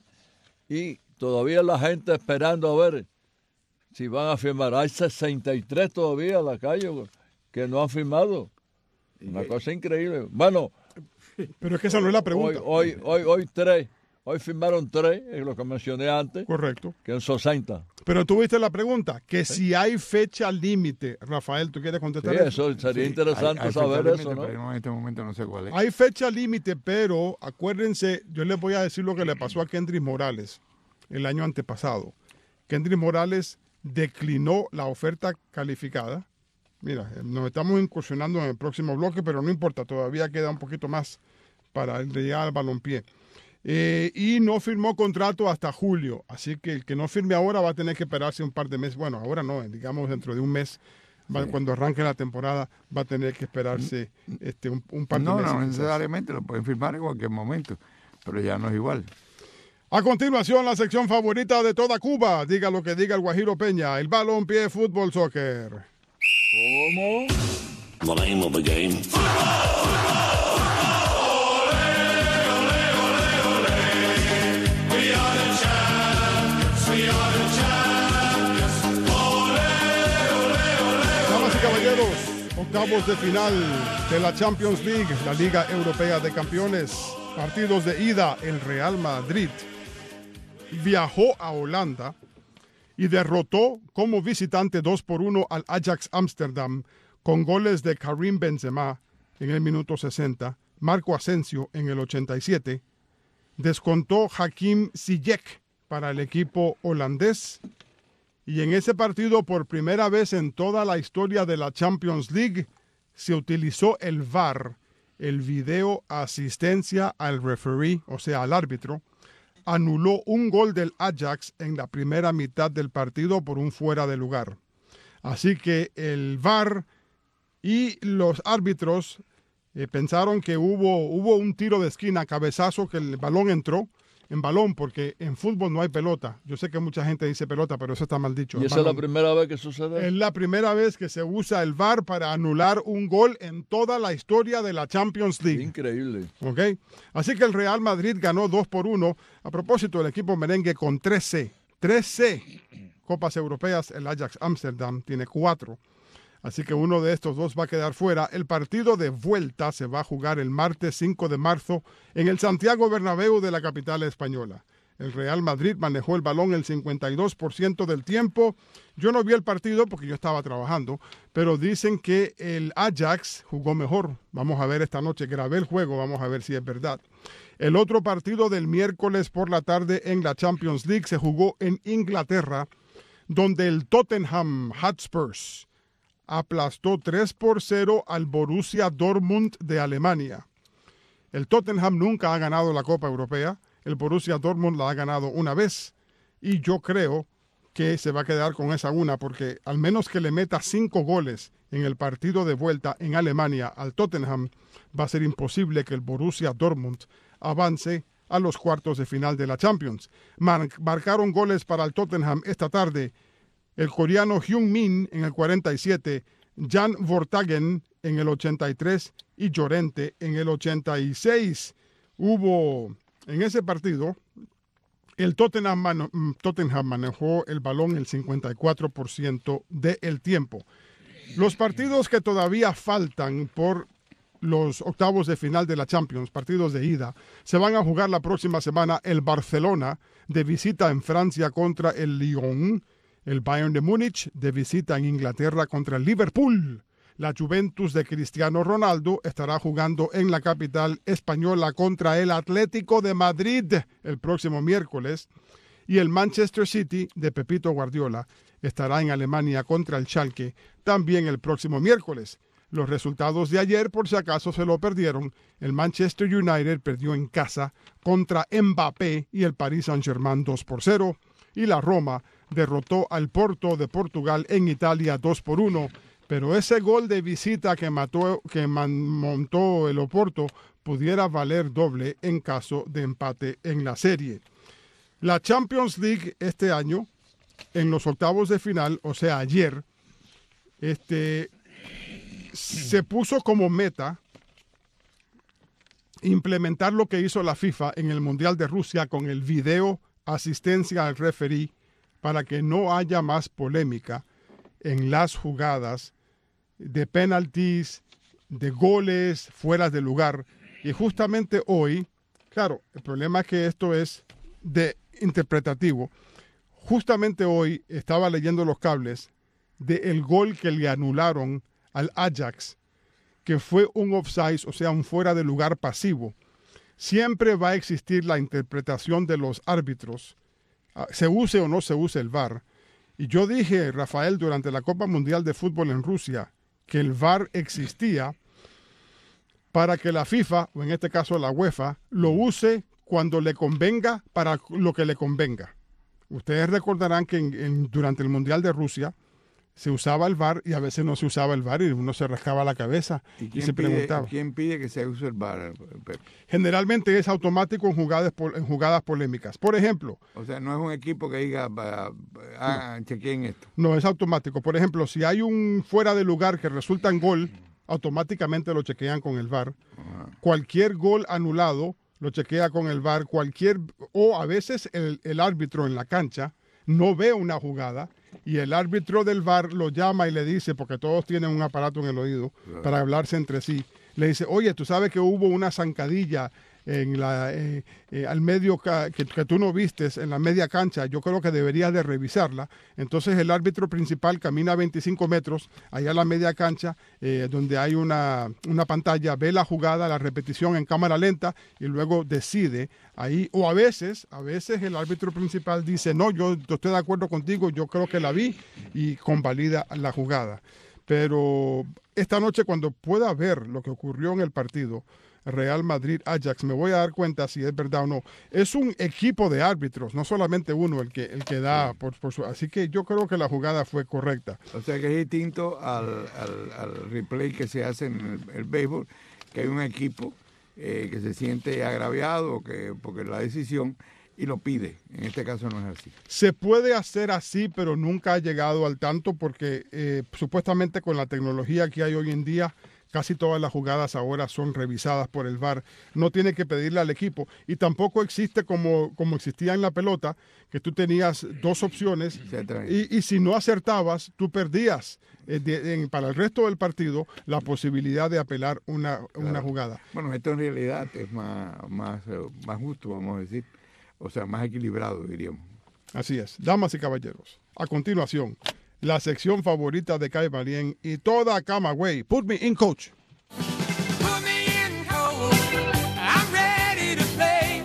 y todavía la gente esperando a ver si van a firmar. Hay 63 todavía en la calle que no han firmado. Una cosa increíble. Bueno. Pero es que esa no es la pregunta. Hoy 3. Hoy firmaron 3, es lo que mencioné antes. Correcto. Que en 60. Pero tú viste la pregunta, que si hay fecha límite. Rafael, ¿tú quieres contestar eso? Eso sería interesante hay saber eso, límite, ¿no? Pero en este momento no sé cuál es. Hay fecha límite, pero acuérdense, yo les voy a decir lo que le pasó a Kendrick Morales el año antepasado. Kendrick Morales declinó la oferta calificada. Mira, nos estamos incursionando en el próximo bloque, pero no importa, todavía queda un poquito más para llegar al balompié. Y no firmó contrato hasta julio, así que el que no firme ahora va a tener que esperarse un par de meses. Bueno, ahora no, digamos dentro de un mes, cuando arranque la temporada, va a tener que esperarse un par de meses. No necesariamente, lo pueden firmar en cualquier momento, pero ya no es igual. A continuación, la sección favorita de toda Cuba. Diga lo que diga el Guajiro Peña, el balompié fútbol soccer. ¿Cómo? The name of the game. Octavos de final de la Champions League, la Liga Europea de Campeones. Partidos de ida, el Real Madrid viajó a Holanda y derrotó como visitante 2-1 al Ajax Amsterdam con goles de Karim Benzema en el minuto 60, Marco Asensio en el 87, descontó Hakim Ziyech para el equipo holandés. Y en ese partido, por primera vez en toda la historia de la Champions League, se utilizó el VAR, el video asistencia al referee, o sea, al árbitro. Anuló un gol del Ajax en la primera mitad del partido por un fuera de lugar. Así que el VAR y los árbitros pensaron que hubo un tiro de esquina, cabezazo, que el balón entró en balón, porque en fútbol no hay pelota. Yo sé que mucha gente dice pelota, pero eso está mal dicho. ¿Y esa es la primera vez que sucede? Es la primera vez que se usa el VAR para anular un gol en toda la historia de la Champions League. Increíble. ¿Ok? Así que el Real Madrid ganó 2-1. A propósito, el equipo merengue con 13 Copas Europeas. El Ajax Amsterdam tiene 4. Así que uno de estos dos va a quedar fuera. El partido de vuelta se va a jugar el martes 5 de marzo en el Santiago Bernabéu de la capital española. El Real Madrid manejó el balón el 52% del tiempo. Yo no vi el partido porque yo estaba trabajando, pero dicen que el Ajax jugó mejor. Vamos a ver esta noche. Grabé el juego, vamos a ver si es verdad. El otro partido del miércoles por la tarde en la Champions League se jugó en Inglaterra, donde el Tottenham Hotspurs aplastó 3-0 al Borussia Dortmund de Alemania. El Tottenham nunca ha ganado la Copa Europea. El Borussia Dortmund la ha ganado una vez. Y yo creo que se va a quedar con esa una, porque al menos que le meta 5 goles en el partido de vuelta en Alemania al Tottenham, va a ser imposible que el Borussia Dortmund avance a los cuartos de final de la Champions. Marcaron goles para el Tottenham esta tarde el coreano Hyun Min en el 47, Jan Vortagen en el 83 y Llorente en el 86. Hubo en ese partido, el Tottenham manejó el balón el 54% del tiempo. Los partidos que todavía faltan por los octavos de final de la Champions, partidos de ida, se van a jugar la próxima semana. El Barcelona de visita en Francia contra el Lyon. El Bayern de Múnich de visita en Inglaterra contra el Liverpool. La Juventus de Cristiano Ronaldo estará jugando en la capital española contra el Atlético de Madrid el próximo miércoles. Y el Manchester City de Pepito Guardiola estará en Alemania contra el Schalke también el próximo miércoles. Los resultados de ayer, por si acaso se lo perdieron, el Manchester United perdió en casa contra Mbappé y el Paris Saint-Germain 2-0. Y la Roma derrotó al Porto de Portugal en Italia 2-1, pero ese gol de visita que montó el Oporto pudiera valer doble en caso de empate en la serie. La Champions League este año, en los octavos de final, o sea, ayer, se puso como meta implementar lo que hizo la FIFA en el Mundial de Rusia con el video asistencia al referee, para que no haya más polémica en las jugadas de penaltis, de goles fuera de lugar. Y justamente hoy, claro, el problema es que esto es de interpretativo. Justamente hoy estaba leyendo los cables del gol que le anularon al Ajax, que fue un offside, o sea, un fuera de lugar pasivo. Siempre va a existir la interpretación de los árbitros, se use o no se use el VAR. Y yo dije, Rafael, durante la Copa Mundial de Fútbol en Rusia, que el VAR existía para que la FIFA, o en este caso la UEFA, lo use cuando le convenga para lo que le convenga. Ustedes recordarán que durante el Mundial de Rusia se usaba el VAR y a veces no se usaba el VAR y uno se rascaba la cabeza y se preguntaba. ¿Quién pide que se use el VAR, Pepe? Generalmente es automático en jugadas polémicas. Por ejemplo. O sea, no es un equipo que diga, chequeen esto. No, es automático. Por ejemplo, si hay un fuera de lugar que resulta en gol, automáticamente lo chequean con el VAR. Cualquier gol anulado lo chequea con el VAR. O a veces el árbitro en la cancha no ve una jugada y el árbitro del VAR lo llama y le dice, porque todos tienen un aparato en el oído para hablarse entre sí, le dice, oye, tú sabes que hubo una zancadilla en al medio que tú no vistes en la media cancha, yo creo que deberías de revisarla. Entonces el árbitro principal camina 25 metros allá a la media cancha, donde hay una pantalla, ve la jugada, la repetición en cámara lenta y luego decide ahí, o a veces el árbitro principal dice, no, yo estoy de acuerdo contigo, yo creo que la vi, y convalida la jugada. Pero esta noche, cuando pueda ver lo que ocurrió en el partido Real Madrid-Ajax, me voy a dar cuenta si es verdad o no. Es un equipo de árbitros, no solamente uno el que da por su... Así que yo creo que la jugada fue correcta. O sea que es distinto al replay que se hace en el béisbol, que hay un equipo que se siente agraviado porque la decisión y lo pide. En este caso no es así. Se puede hacer así, pero nunca ha llegado al tanto porque supuestamente con la tecnología que hay hoy en día, casi todas las jugadas ahora son revisadas por el VAR. No tiene que pedirle al equipo. Y tampoco existe como existía en la pelota, que tú tenías dos opciones y si no acertabas, tú perdías para el resto del partido la posibilidad de apelar una jugada. Bueno, esto en realidad es más justo, vamos a decir. O sea, más equilibrado, diríamos. Así es. Damas y caballeros, a continuación, la sección favorita de Kai Marien y toda Camagüey. Put me in, coach. Put me in, coach. I'm ready to play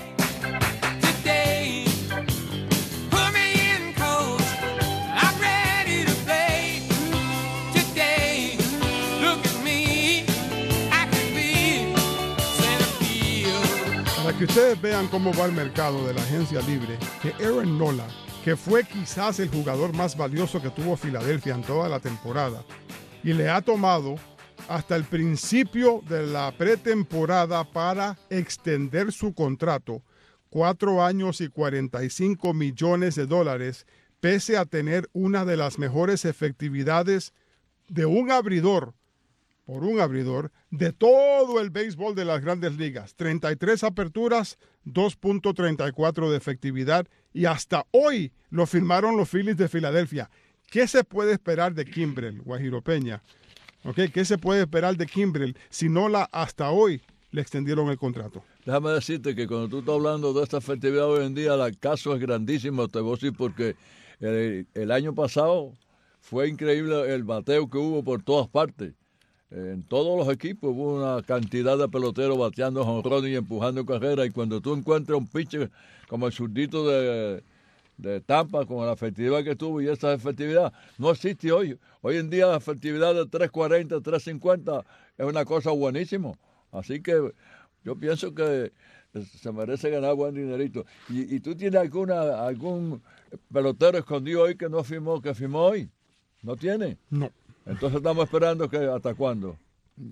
today. Put me in, coach. I'm ready to play today. Look at me. I can be center field. Para que ustedes vean cómo va el mercado de la agencia libre, que Aaron Nola, que fue quizás el jugador más valioso que tuvo Filadelfia en toda la temporada, y le ha tomado hasta el principio de la pretemporada para extender su contrato, 4 años y $45 millones, pese a tener una de las mejores efectividades de un abridor, por un abridor, de todo el béisbol de las grandes ligas. 33 aperturas, 2.34 de efectividad, y hasta hoy lo firmaron los Phillies de Filadelfia. ¿Qué se puede esperar de Kimbrel, Guajiro Peña? ¿Okay? ¿Qué se puede esperar de Kimbrel si no hasta hoy le extendieron el contrato? Déjame decirte que cuando tú estás hablando de esta efectividad hoy en día, el caso es grandísimo, te voy a decir, porque el año pasado fue increíble el bateo que hubo por todas partes. En todos los equipos hubo una cantidad de peloteros bateando jonrones y empujando carreras, y cuando tú encuentras un pitcher como el zurdito de Tampa, con la efectividad que tuvo, y esa efectividad no existe hoy. Hoy en día la efectividad de 3.40, 3.50 es una cosa buenísima. Así que yo pienso que se merece ganar buen dinerito. ¿Y tú tienes algún pelotero escondido hoy que no firmó, que firmó hoy? ¿No tiene? No. Entonces estamos esperando que ¿hasta cuándo? ¿Sí?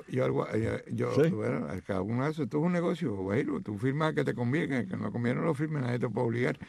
Bueno, cada uno de eso, esto es un negocio, Guajiro. Tú firmas que te conviene, que no conviene no lo firmes, nadie te puede obligar.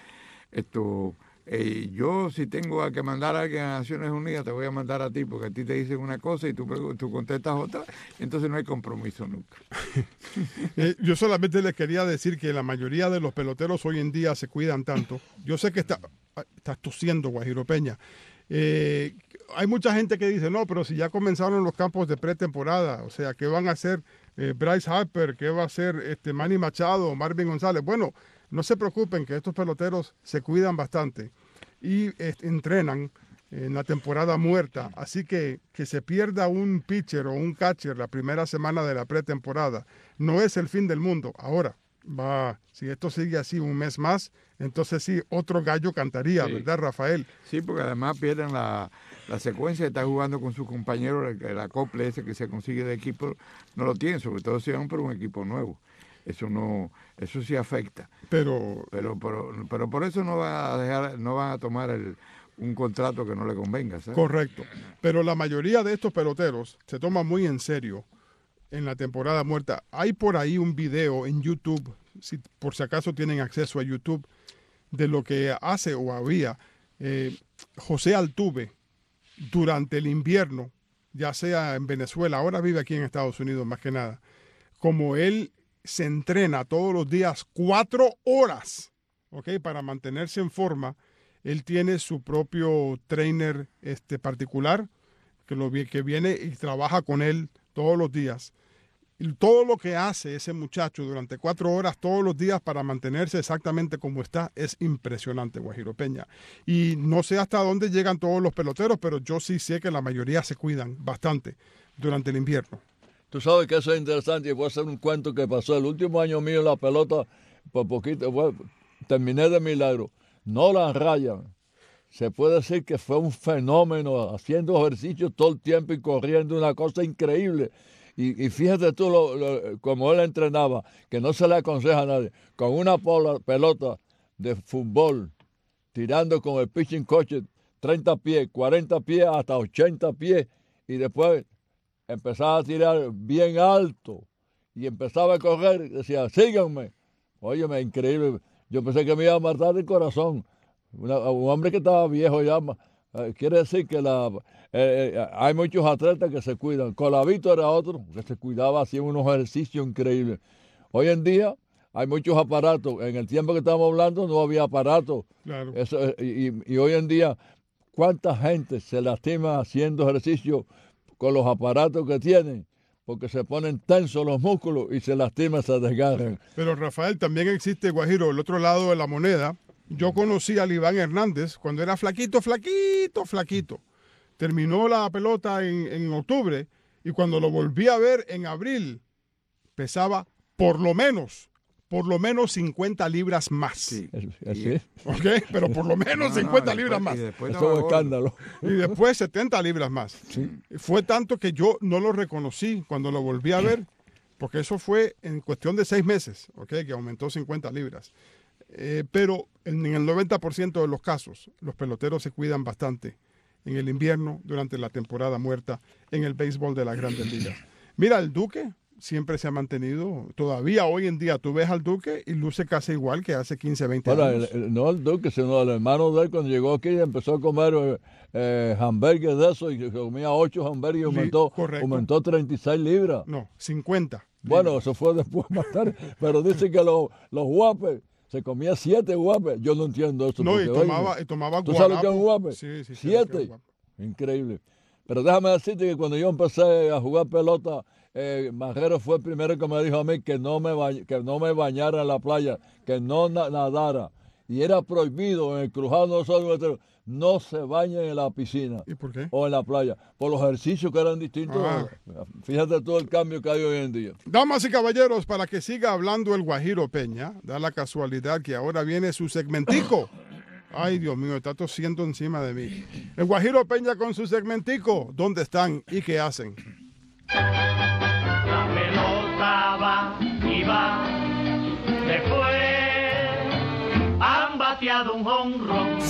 Yo si tengo que mandar a alguien a Naciones Unidas, te voy a mandar a ti, porque a ti te dicen una cosa y tú contestas otra, entonces no hay compromiso nunca. Yo solamente les quería decir que la mayoría de los peloteros hoy en día se cuidan tanto. Yo sé que estás tosiendo, Guajiro Peña. Hay mucha gente que dice, no, pero si ya comenzaron los campos de pretemporada, o sea, ¿qué van a hacer Bryce Harper? ¿Qué va a hacer Manny Machado, Marvin González? Bueno, no se preocupen que estos peloteros se cuidan bastante y entrenan en la temporada muerta, así que se pierda un pitcher o un catcher la primera semana de la pretemporada no es el fin del mundo. Ahora, si esto sigue así un mes más, entonces sí, otro gallo cantaría, sí. ¿Verdad, Rafael? Sí, porque además pierden la secuencia de estar jugando con sus compañeros, el acople ese que se consigue de equipo, no lo tienen, sobre todo si van por un equipo nuevo. Eso sí afecta. Pero por eso no van a tomar un contrato que no le convenga, ¿sabes? Correcto. Pero la mayoría de estos peloteros se toman muy en serio en la temporada muerta. Hay por ahí un video en YouTube, por si acaso tienen acceso a YouTube, de lo que hace o había José Altuve durante el invierno, ya sea en Venezuela, ahora vive aquí en Estados Unidos más que nada, como él se entrena todos los días 4 horas, ¿okay? Para mantenerse en forma. Él tiene su propio trainer particular que viene y trabaja con él todos los días. Y todo lo que hace ese muchacho durante 4 horas todos los días para mantenerse exactamente como está es impresionante, Guajiro Peña. Y no sé hasta dónde llegan todos los peloteros, pero yo sí sé que la mayoría se cuidan bastante durante el invierno. Tú sabes que eso es interesante y voy a hacer un cuento que pasó el último año mío en la pelota, por poquito, terminé de milagro. No la rayan. Se puede decir que fue un fenómeno, haciendo ejercicio todo el tiempo y corriendo, una cosa increíble. Y fíjate tú como él entrenaba, que no se le aconseja a nadie, con una pelota de fútbol, tirando con el pitching coach 30 pies, 40 pies, hasta 80 pies, y después empezaba a tirar bien alto, y empezaba a correr, y decía, síganme. Óyeme, increíble. Yo pensé que me iba a matar el corazón. Un hombre que estaba viejo ya, quiere decir que hay muchos atletas que se cuidan. Colavito era otro que se cuidaba, hacía unos ejercicios increíbles. Hoy en día hay muchos aparatos. En el tiempo que estamos hablando no había aparatos. Claro. Y hoy en día, ¿cuánta gente se lastima haciendo ejercicio con los aparatos que tienen? Porque se ponen tensos los músculos y se lastiman, se desgarran. Pero Rafael, también existe, Guajiro, el otro lado de la moneda. Yo conocí a Iván Hernández cuando era flaquito. Terminó la pelota en octubre y cuando lo volví a ver en abril, pesaba por lo menos 50 libras más. Sí, así. ¿Ok? Pero por lo menos 50 libras más. Eso es un escándalo. Y después 70 libras más. Sí. Fue tanto que yo no lo reconocí cuando lo volví a ver, porque eso fue en cuestión de 6 meses, ¿ok? Que aumentó 50 libras. Pero en el 90% de los casos, los peloteros se cuidan bastante en el invierno, durante la temporada muerta, en el béisbol de las Grandes Ligas. Mira, el Duque siempre se ha mantenido, todavía hoy en día tú ves al Duque y luce casi igual que hace 15, 20 años. No el Duque, sino el hermano de él cuando llegó aquí empezó a comer hamburgues de eso y comía 8 hamburgues y aumentó 36 libras. No, 50. Bueno, eso fue después más tarde, pero dicen que los guapes se comía 7 guapes. Yo no entiendo eso. No, y tomaba ¿Tú sabes lo que es un guape? Sí, 7. Increíble. Pero déjame decirte que cuando yo empecé a jugar pelota, Marrero fue el primero que me dijo a mí que no me bañara en la playa, que no nadara. Y era prohibido en el Crujado nosotros, no se bañen en la piscina. ¿Y por qué? O en la playa, por los ejercicios que eran distintos. Fíjate todo el cambio que hay hoy en día. Damas y caballeros, para que siga hablando el Guajiro Peña, da la casualidad que ahora viene su segmentico. Ay, Dios mío, está tosiendo encima de mí. El Guajiro Peña con su segmentico. ¿Dónde están y qué hacen? La pelota va y va, después han bateado un jonrón.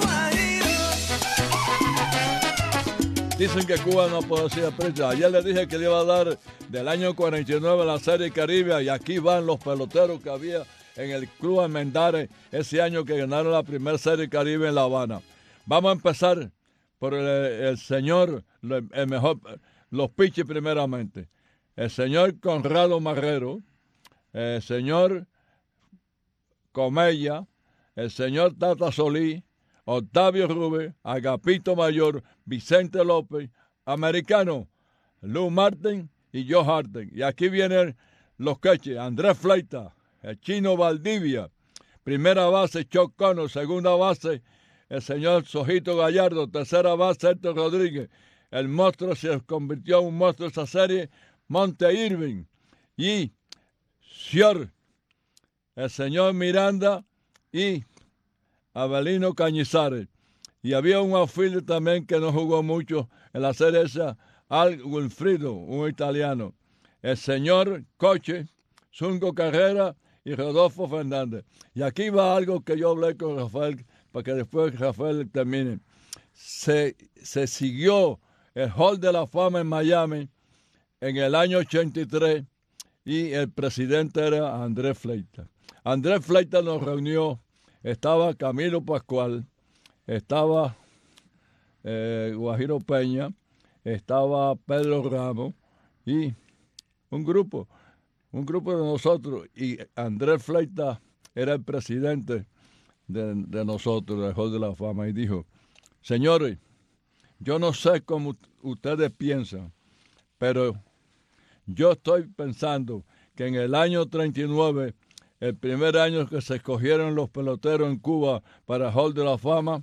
Dicen que Cuba no puede ser presa. Ayer le dije que le iba a dar del año 49 la Serie Caribe y aquí van los peloteros que había en el Club Almendares ese año que ganaron la primera Serie Caribe en La Habana. Vamos a empezar por el señor, el mejor, los pitchers primeramente. El señor Conrado Marrero, el señor Comella, el señor Tata Solís, Octavio Rubén, Agapito Mayor, Vicente López, americano, Lou Martin y Joe Harden. Y aquí vienen los catchers, Andrés Fleita, el Chino Valdivia, primera base Chuck Connor, segunda base el señor Sojito Gallardo, tercera base Héctor Rodríguez. El monstruo se convirtió en un monstruo de esa serie, Monte Irving y Sior, el señor Miranda y Abelino Cañizares. Y había un outfielder también que no jugó mucho en la serie esa, Al Wilfrido, un italiano. El señor Coche, Zungo Carrera y Rodolfo Fernández. Y aquí va algo que yo hablé con Rafael, para que después Rafael termine. Se siguió el Hall de la Fama en Miami en el año 83 y el presidente era Andrés Fleita. Andrés Fleita nos reunió, estaba Camilo Pascual, estaba Guajiro Peña, estaba Pedro Ramos y un grupo de nosotros, y Andrés Fleita era el presidente de nosotros, del Hall de la Fama, y dijo: señores, yo no sé cómo ustedes piensan, pero yo estoy pensando que en el año 39, el primer año que se escogieron los peloteros en Cuba para el Hall de la Fama,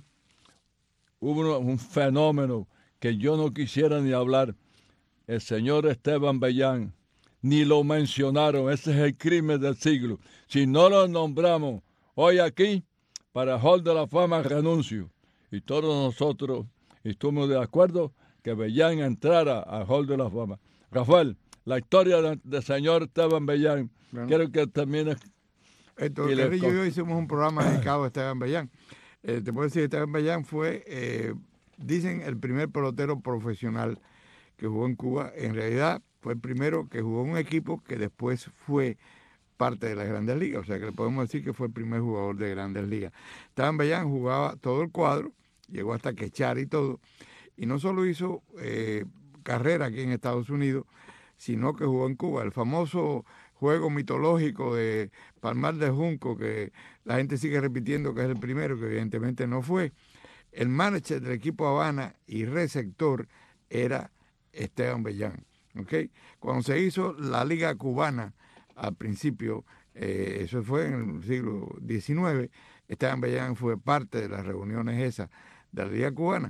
hubo un fenómeno que yo no quisiera ni hablar. El señor Esteban Bellán, ni lo mencionaron. Ese es el crimen del siglo. Si no lo nombramos hoy aquí, para el Hall de la Fama renuncio. Y todos nosotros estuvimos de acuerdo que Bellán entrara al Hall de la Fama. Rafael, la historia del señor Esteban Bellán, quiero que termine. Carrillo y yo hicimos un programa dedicado a Esteban Bellán. Te puedo decir que Esteban Bellán fue, dicen, el primer pelotero profesional que jugó en Cuba. En realidad fue el primero que jugó en un equipo que después fue parte de las Grandes Ligas. O sea que le podemos decir que fue el primer jugador de Grandes Ligas. Esteban Bellán jugaba todo el cuadro, llegó hasta quechar y todo. Y no solo hizo carrera aquí en Estados Unidos, sino que jugó en Cuba. El famoso juego mitológico de Palmar de Junco, que la gente sigue repitiendo que es el primero, que evidentemente no fue. El manager del equipo Habana y receptor era Esteban Bellán. ¿Okay? Cuando se hizo la Liga Cubana, al principio, eso fue en el siglo XIX, Esteban Bellán fue parte de las reuniones esas de la Liga Cubana.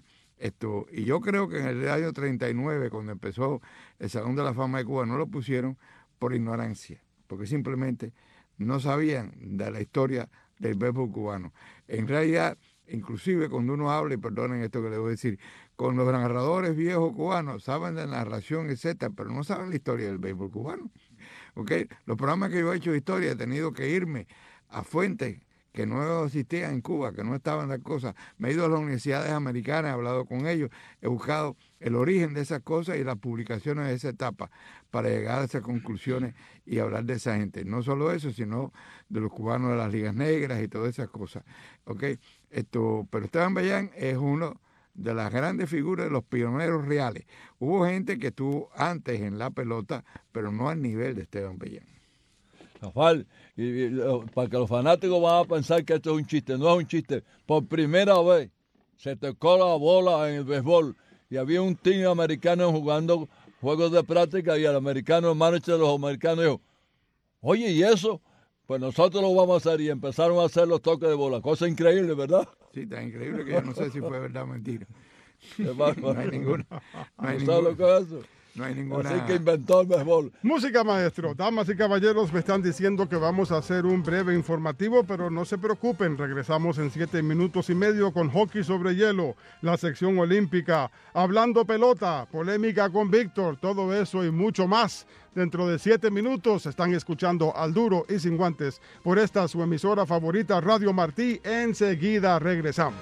Y yo creo que en el año 39, cuando empezó el Salón de la Fama de Cuba, no lo pusieron por ignorancia, porque simplemente no sabían de la historia del béisbol cubano. En realidad, inclusive cuando uno habla, y perdonen esto que le voy a decir, con los narradores viejos cubanos, saben de narración, etcétera, pero no saben la historia del béisbol cubano. ¿Okay? Los programas que yo he hecho de historia, he tenido que irme a fuentes que no existían en Cuba, que no estaban las cosas. Me he ido a las universidades americanas, he hablado con ellos, he buscado el origen de esas cosas y las publicaciones de esa etapa para llegar a esas conclusiones y hablar de esa gente. No solo eso, sino de los cubanos de las ligas negras y todas esas cosas. ¿Okay? Pero Esteban Bellán es uno de las grandes figuras de los pioneros reales. Hubo gente que estuvo antes en la pelota, pero no al nivel de Esteban Bellán. Rafael, y para que los fanáticos van a pensar que esto es un chiste, no es un chiste. Por primera vez se tocó la bola en el béisbol y había un team americano jugando juegos de práctica y el americano, el manager de los americanos dijo: oye, ¿y eso? Pues nosotros lo vamos a hacer, y empezaron a hacer los toques de bola. Cosa increíble, ¿verdad? Sí, tan increíble que yo no sé si fue verdad o mentira. No hay ninguna. No hay ¿Sabes lo que es eso? No hay ninguna. Así que inventó el béisbol. Música, maestro. Damas y caballeros, me están diciendo que vamos a hacer un breve informativo, pero no se preocupen. Regresamos en 7 minutos y medio con hockey sobre hielo, la sección olímpica, hablando pelota, polémica con Víctor, todo eso y mucho más. Dentro de 7 minutos están escuchando Al Duro y Sin Guantes por esta su emisora favorita, Radio Martí. Enseguida regresamos.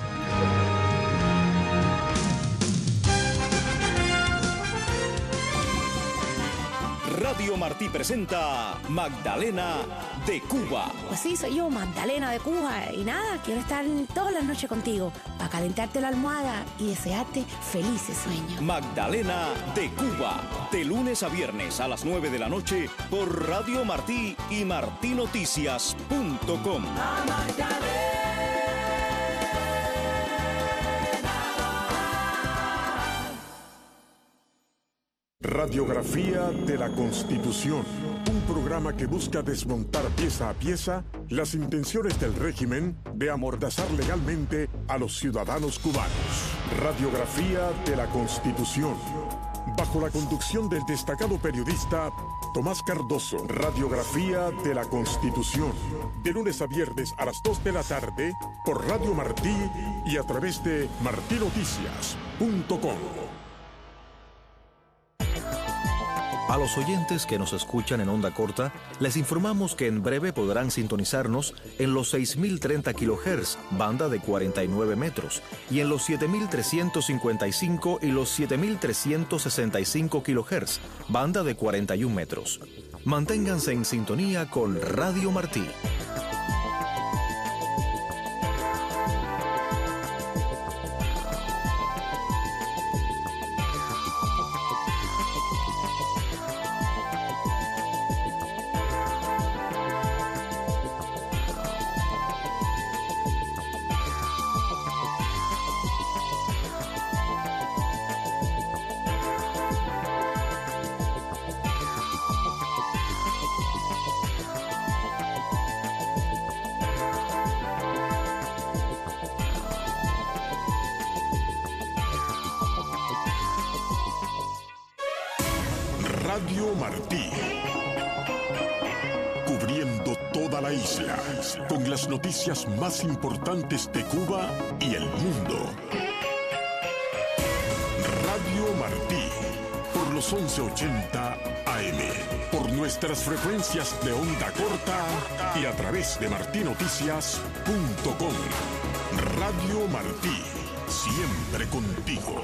Radio Martí presenta Magdalena de Cuba. Pues sí, soy yo, Magdalena de Cuba. Y nada, quiero estar todas las noches contigo para calentarte la almohada y desearte felices sueños. Magdalena de Cuba, de lunes a viernes a las 9 de la noche por Radio Martí y martinoticias.com. Radiografía de la Constitución, un programa que busca desmontar pieza a pieza las intenciones del régimen de amordazar legalmente a los ciudadanos cubanos. Radiografía de la Constitución, bajo la conducción del destacado periodista Tomás Cardoso. Radiografía de la Constitución, de lunes a viernes a las 2 de la tarde por Radio Martí y a través de martinoticias.com. A los oyentes que nos escuchan en onda corta, les informamos que en breve podrán sintonizarnos en los 6.030 kHz, banda de 49 metros, y en los 7.355 y los 7.365 kHz, banda de 41 metros. Manténganse en sintonía con Radio Martí. Radio Martí. Cubriendo toda la isla con las noticias más importantes de Cuba y el mundo. Radio Martí, por los 1180 AM, por nuestras frecuencias de onda corta y a través de martinoticias.com. Radio Martí, siempre contigo.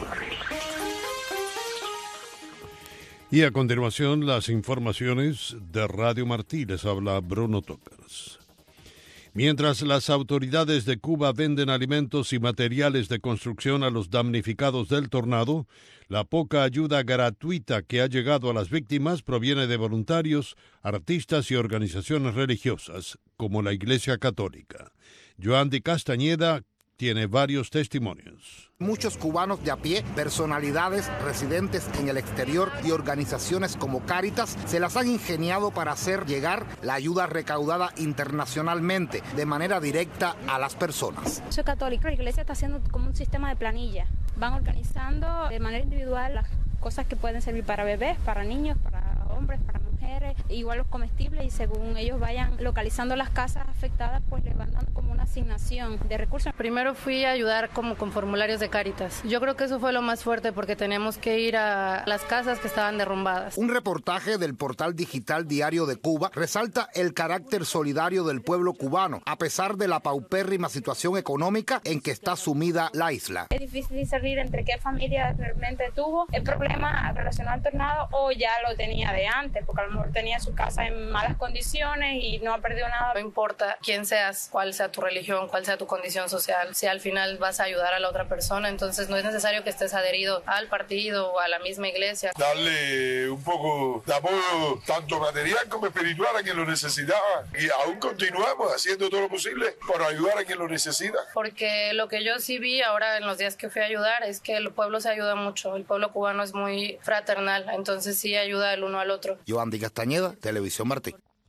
Y a continuación, las informaciones de Radio Martí. Les habla Bruno Tockers. Mientras las autoridades de Cuba venden alimentos y materiales de construcción a los damnificados del tornado, la poca ayuda gratuita que ha llegado a las víctimas proviene de voluntarios, artistas y organizaciones religiosas, como la Iglesia Católica. Joandy Castañeda tiene varios testimonios. Muchos cubanos de a pie, personalidades residentes en el exterior y organizaciones como Cáritas se las han ingeniado para hacer llegar la ayuda recaudada internacionalmente de manera directa a las personas. Soy católica, la iglesia está haciendo como un sistema de planilla. Van organizando de manera individual las cosas que pueden servir para bebés, para niños, para hombres, para mujeres, igual los comestibles, y según ellos vayan localizando las casas afectadas, pues les van dando como una asignación de recursos. Primero fui a ayudar como con formularios de Cáritas. Yo creo que eso fue lo más fuerte porque teníamos que ir a las casas que estaban derrumbadas. Un reportaje del portal digital Diario de Cuba resalta el carácter solidario del pueblo cubano, a pesar de la paupérrima situación económica en que está sumida la isla. Es difícil discernir entre qué familia realmente tuvo el problema relacionado al tornado o ya lo tenía de antes, porque a lo mejor tenía su casa en malas condiciones y no ha perdido nada. No importa quién seas, cuál sea tu religión, cuál sea tu condición social, si al final vas a ayudar a la otra persona, entonces no es necesario que estés adherido al partido o a la misma iglesia. Darle un poco de apoyo tanto material como espiritual a quien lo necesitaba, y aún continuamos haciendo todo lo posible para ayudar a quien lo necesita. Porque lo que yo sí vi ahora en los días que fui a ayudar es que el pueblo se ayuda mucho, el pueblo cubano es muy fraternal, entonces sí ayuda el uno al otro. Joandy Castañeda, Televisión Martí.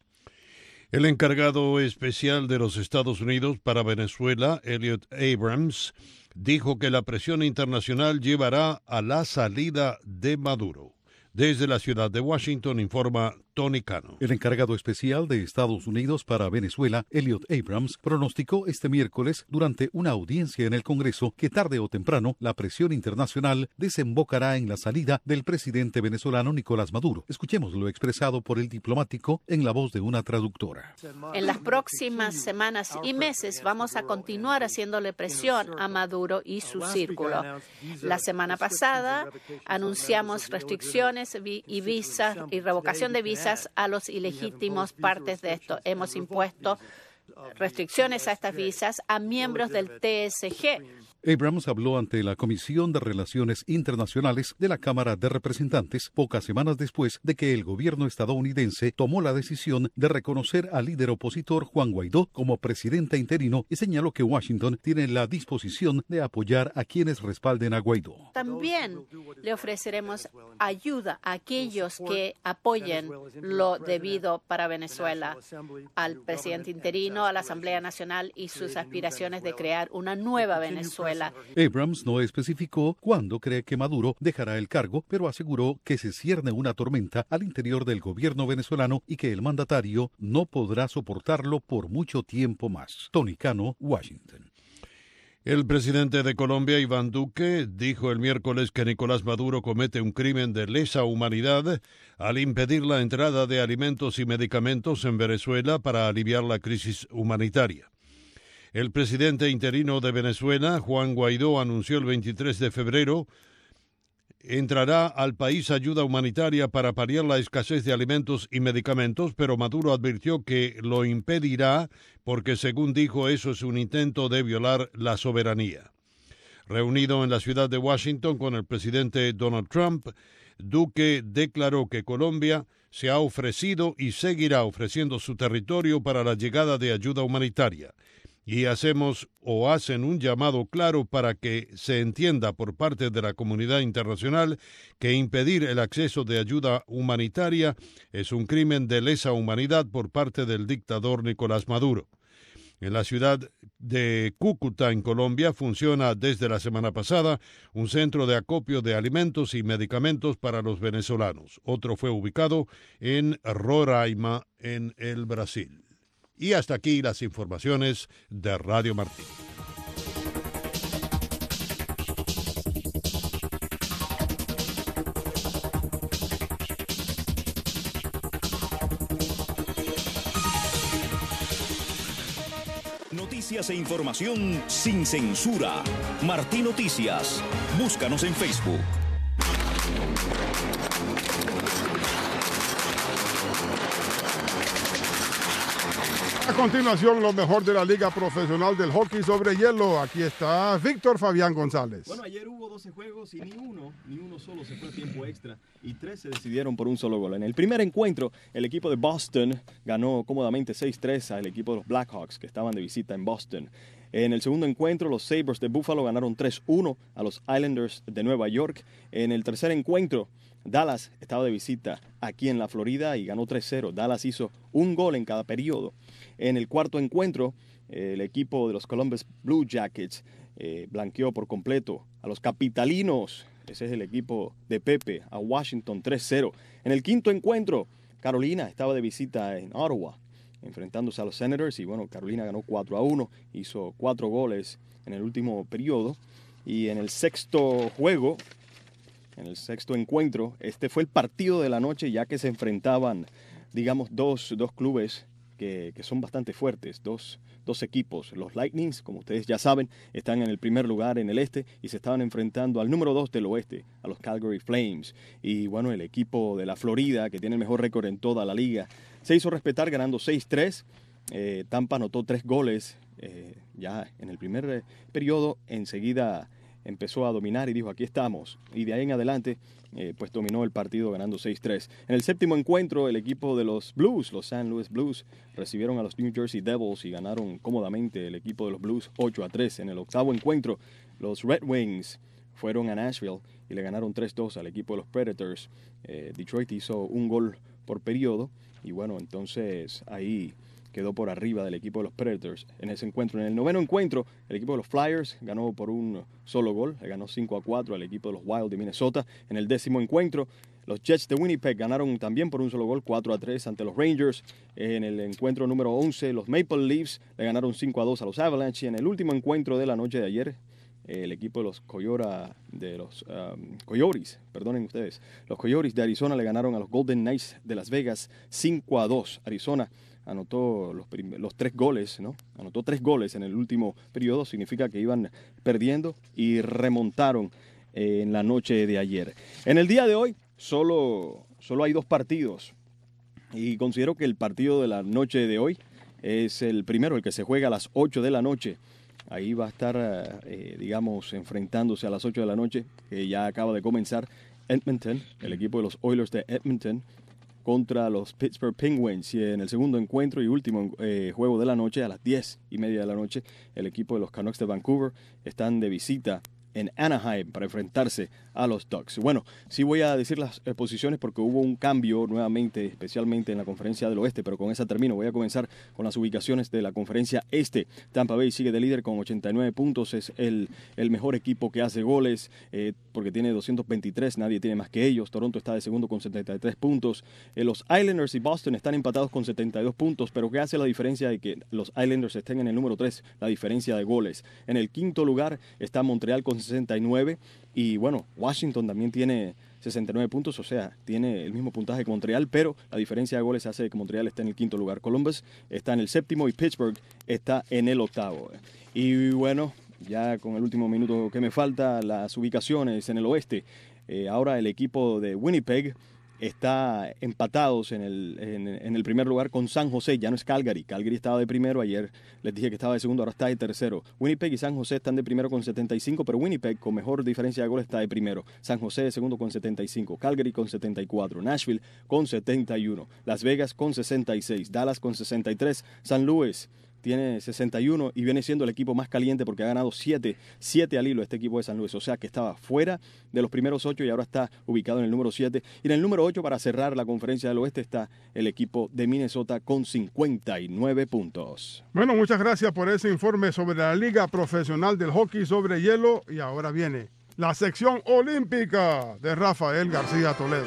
El encargado especial de los Estados Unidos para Venezuela, Elliot Abrams, dijo que la presión internacional llevará a la salida de Maduro. Desde la ciudad de Washington informa Tony Cano. El encargado especial de Estados Unidos para Venezuela, Elliot Abrams, pronosticó este miércoles durante una audiencia en el Congreso que tarde o temprano la presión internacional desembocará en la salida del presidente venezolano Nicolás Maduro. Escuchemos lo expresado por el diplomático en la voz de una traductora. En las próximas semanas y meses vamos a continuar haciéndole presión a Maduro y su círculo. La semana pasada anunciamos restricciones y visas y revocación de visas a los ilegítimos partes de esto. Hemos impuesto restricciones a estas visas a miembros del TSG. Abrams habló ante la Comisión de Relaciones Internacionales de la Cámara de Representantes pocas semanas después de que el gobierno estadounidense tomó la decisión de reconocer al líder opositor Juan Guaidó como presidente interino y señaló que Washington tiene la disposición de apoyar a quienes respalden a Guaidó. También le ofreceremos ayuda a aquellos que apoyen lo debido para Venezuela, al presidente interino, a la Asamblea Nacional y sus aspiraciones de crear una nueva Venezuela. Abrams no especificó cuándo cree que Maduro dejará el cargo, pero aseguró que se cierne una tormenta al interior del gobierno venezolano y que el mandatario no podrá soportarlo por mucho tiempo más. Tony Cano, Washington. El presidente de Colombia, Iván Duque, dijo el miércoles que Nicolás Maduro comete un crimen de lesa humanidad al impedir la entrada de alimentos y medicamentos en Venezuela para aliviar la crisis humanitaria. El presidente interino de Venezuela, Juan Guaidó, anunció el 23 de febrero entrará al país ayuda humanitaria para paliar la escasez de alimentos y medicamentos, pero Maduro advirtió que lo impedirá porque, según dijo, eso es un intento de violar la soberanía. Reunido en la ciudad de Washington con el presidente Donald Trump, Duque declaró que Colombia se ha ofrecido y seguirá ofreciendo su territorio para la llegada de ayuda humanitaria. Y hacen un llamado claro para que se entienda por parte de la comunidad internacional que impedir el acceso de ayuda humanitaria es un crimen de lesa humanidad por parte del dictador Nicolás Maduro. En la ciudad de Cúcuta, en Colombia, funciona desde la semana pasada un centro de acopio de alimentos y medicamentos para los venezolanos. Otro fue ubicado en Roraima, en el Brasil. Y hasta aquí las informaciones de Radio Martí. Noticias e información sin censura. Martí Noticias. Búscanos en Facebook. A continuación, lo mejor de la Liga Profesional del Hockey sobre Hielo. Aquí está Víctor Fabián González. Bueno, ayer hubo 12 juegos y ni uno solo se fue a tiempo extra y 3 se decidieron por un solo gol. En el primer encuentro, el equipo de Boston ganó cómodamente 6-3 al equipo de los Blackhawks, que estaban de visita en Boston. En el segundo encuentro, los Sabres de Buffalo ganaron 3-1 a los Islanders de Nueva York. En el tercer encuentro, Dallas estaba de visita aquí en la Florida y ganó 3-0. Dallas hizo un gol en cada periodo. En el cuarto encuentro, el equipo de los Columbus Blue Jackets blanqueó por completo a los Capitalinos. Ese es el equipo de Pepe, a Washington 3-0. En el quinto encuentro, Carolina estaba de visita en Ottawa, enfrentándose a los Senators. Y bueno, Carolina ganó 4-1, hizo 4 goles en el último periodo. Y en el sexto juego, en el sexto encuentro, este fue el partido de la noche, ya que se enfrentaban, digamos, dos clubes que son bastante fuertes, dos equipos. Los Lightnings, como ustedes ya saben, están en el primer lugar en el este y se estaban enfrentando al número 2 del oeste, a los Calgary Flames. Y bueno, el equipo de la Florida, que tiene el mejor récord en toda la liga, se hizo respetar ganando 6-3. Tampa anotó 3 goles ya en el primer periodo. Enseguida empezó a dominar y dijo, aquí estamos. Y de ahí en adelante, pues dominó el partido ganando 6-3. En el séptimo encuentro, el equipo de los Blues, los St. Louis Blues, recibieron a los New Jersey Devils y ganaron cómodamente el equipo de los Blues 8-3. En el octavo encuentro, los Red Wings fueron a Nashville y le ganaron 3-2 al equipo de los Predators. Detroit hizo un gol por periodo y bueno, entonces ahí quedó por arriba del equipo de los Predators en ese encuentro. En el noveno encuentro, el equipo de los Flyers ganó por un solo gol, le ganó 5-4 al equipo de los Wild de Minnesota. En el décimo encuentro, los Jets de Winnipeg ganaron también por un solo gol, 4-3 ante los Rangers. En el encuentro número 11, los Maple Leafs le ganaron 5-2 a los Avalanche. Y en el último encuentro de la noche de ayer, el equipo de los Coyotes, perdonen ustedes, los Coyotes de Arizona le ganaron a los Golden Knights de Las Vegas 5-2. Arizona anotó los 3 goles, ¿no? Anotó 3 goles en el último periodo, significa que iban perdiendo y remontaron en la noche de ayer. En el día de hoy solo hay 2 partidos y considero que el partido de la noche de hoy es el primero, el que se juega a las 8 de la noche. Ahí va a estar, digamos, enfrentándose a las 8 de la noche, que ya acaba de comenzar, Edmonton, el equipo de los Oilers de Edmonton, contra los Pittsburgh Penguins. Y en el segundo encuentro y último juego de la noche, a las 10:30 de la noche, el equipo de los Canucks de Vancouver están de visita en Anaheim para enfrentarse a los Ducks. Bueno, sí voy a decir las posiciones porque hubo un cambio nuevamente, especialmente en la conferencia del oeste, pero con esa termino. Voy a comenzar con las ubicaciones de la conferencia este. Tampa Bay sigue de líder con 89 puntos, es el mejor equipo que hace goles porque tiene 223, nadie tiene más que ellos. Toronto está de segundo con 73 puntos. Los Islanders y Boston están empatados con 72 puntos, pero ¿qué hace la diferencia de que los Islanders estén en el número 3? La diferencia de goles. En el quinto lugar está Montreal con 69 y bueno, Washington también tiene 69 puntos, o sea, tiene el mismo puntaje que Montreal, pero la diferencia de goles hace que Montreal esté en el quinto lugar. Columbus está en el séptimo y Pittsburgh está en el octavo. Y bueno, ya con el último minuto que me falta, las ubicaciones en el oeste. Ahora el equipo de Winnipeg está empatados en el primer lugar con San José, ya no es Calgary. Calgary estaba de primero, ayer les dije que estaba de segundo, ahora está de tercero. Winnipeg y San José están de primero con 75, pero Winnipeg con mejor diferencia de goles está de primero. San José de segundo con 75, Calgary con 74, Nashville con 71, Las Vegas con 66, Dallas con 63, San Luis tiene 61 y viene siendo el equipo más caliente porque ha ganado 7 al hilo este equipo de San Luis. O sea que estaba fuera de los primeros 8 y ahora está ubicado en el número 7. Y en el número 8, para cerrar la conferencia del oeste, está el equipo de Minnesota con 59 puntos. Bueno, muchas gracias por ese informe sobre la Liga Profesional del Hockey sobre Hielo. Y ahora viene la sección olímpica de Rafael García Toledo.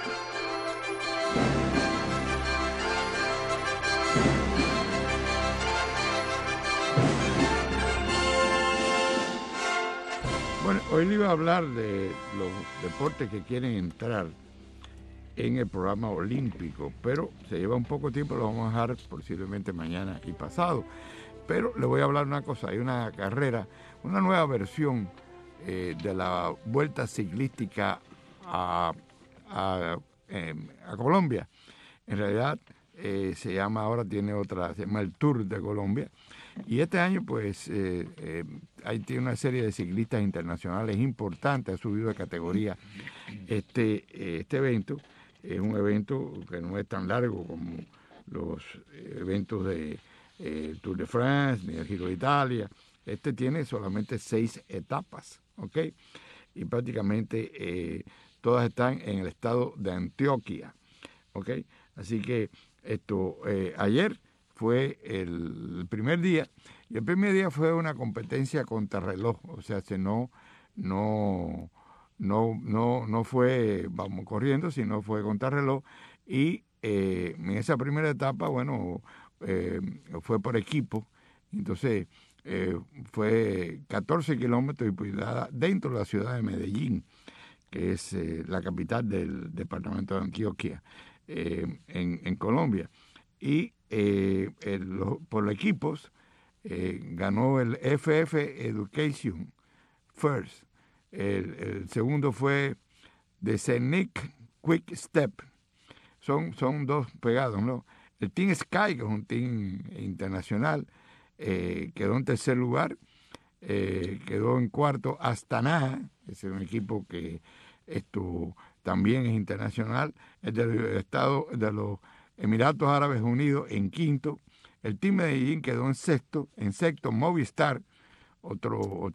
Bueno, hoy le iba a hablar de los deportes que quieren entrar en el programa olímpico, pero se lleva un poco de tiempo, lo vamos a dejar posiblemente mañana y pasado. Pero le voy a hablar una cosa, hay una carrera, una nueva versión de la Vuelta Ciclística a Colombia. En realidad se llama el Tour de Colombia. Y este año pues tiene una serie de ciclistas internacionales importantes, ha subido de categoría este evento. Es un evento que no es tan largo como los eventos de Tour de France ni el Giro de Italia. Este tiene solamente 6 etapas, ¿ok? Y prácticamente todas están en el estado de Antioquia, ¿ok? Así que ayer fue el primer día, y el primer día fue una competencia contrarreloj, o sea, no fue vamos corriendo, sino fue contrarreloj, y en esa primera etapa, bueno, fue por equipo, entonces fue 14 kilómetros y pulgadas dentro de la ciudad de Medellín, que es la capital del departamento de Antioquia, en Colombia. Y por equipos ganó el FF Education First. El segundo fue de Scenic Quick Step. Son dos pegados, ¿no? El Team Sky, que es un team internacional, quedó en tercer lugar. Quedó en cuarto Astana, es un equipo que también es internacional. El del estado de los Emiratos Árabes Unidos en quinto. El Team Medellín quedó en sexto. En sexto, Movistar, otro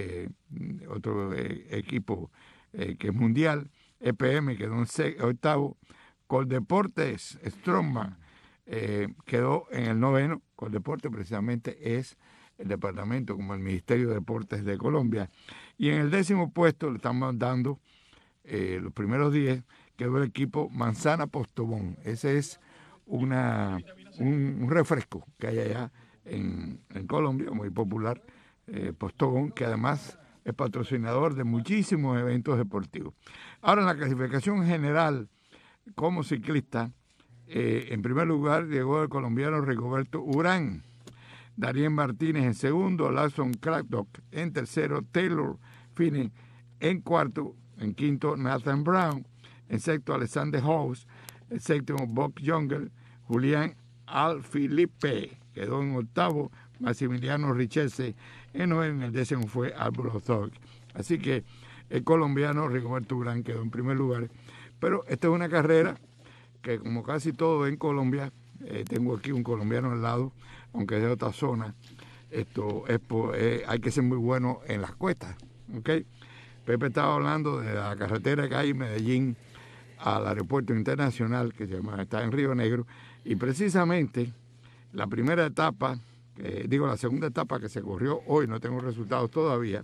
equipo que es mundial. EPM quedó en octavo. Coldeportes Strongman quedó en el noveno. Coldeportes precisamente es el departamento como el Ministerio de Deportes de Colombia. Y en el 10º puesto le estamos dando los primeros 10, quedó el equipo Manzana Postobón. Ese es un refresco que hay allá en Colombia, muy popular, Postobón, que además es patrocinador de muchísimos eventos deportivos. Ahora, en la clasificación general como ciclista, en primer lugar llegó el colombiano Rigoberto Urán, Darien Martínez en segundo, Lawson Craddock en tercero, Taylor Finney en cuarto, en quinto Nathan Brown, en sexto Alexander House, en séptimo Bob Jungle, Julián Alfilipe quedó en octavo, Maximiliano Richese en noveno, en el 10º fue Álvaro Zorg. Así que el colombiano Rigoberto Urán quedó en primer lugar. Pero esta es una carrera que, como casi todo en Colombia, tengo aquí un colombiano al lado, aunque es de otra zona, hay que ser muy bueno en las cuestas, ¿ok? Pepe estaba hablando de la carretera que hay en Medellín al aeropuerto internacional, que está en Río Negro, y precisamente la primera etapa, la segunda etapa que se corrió hoy, no tengo resultados todavía,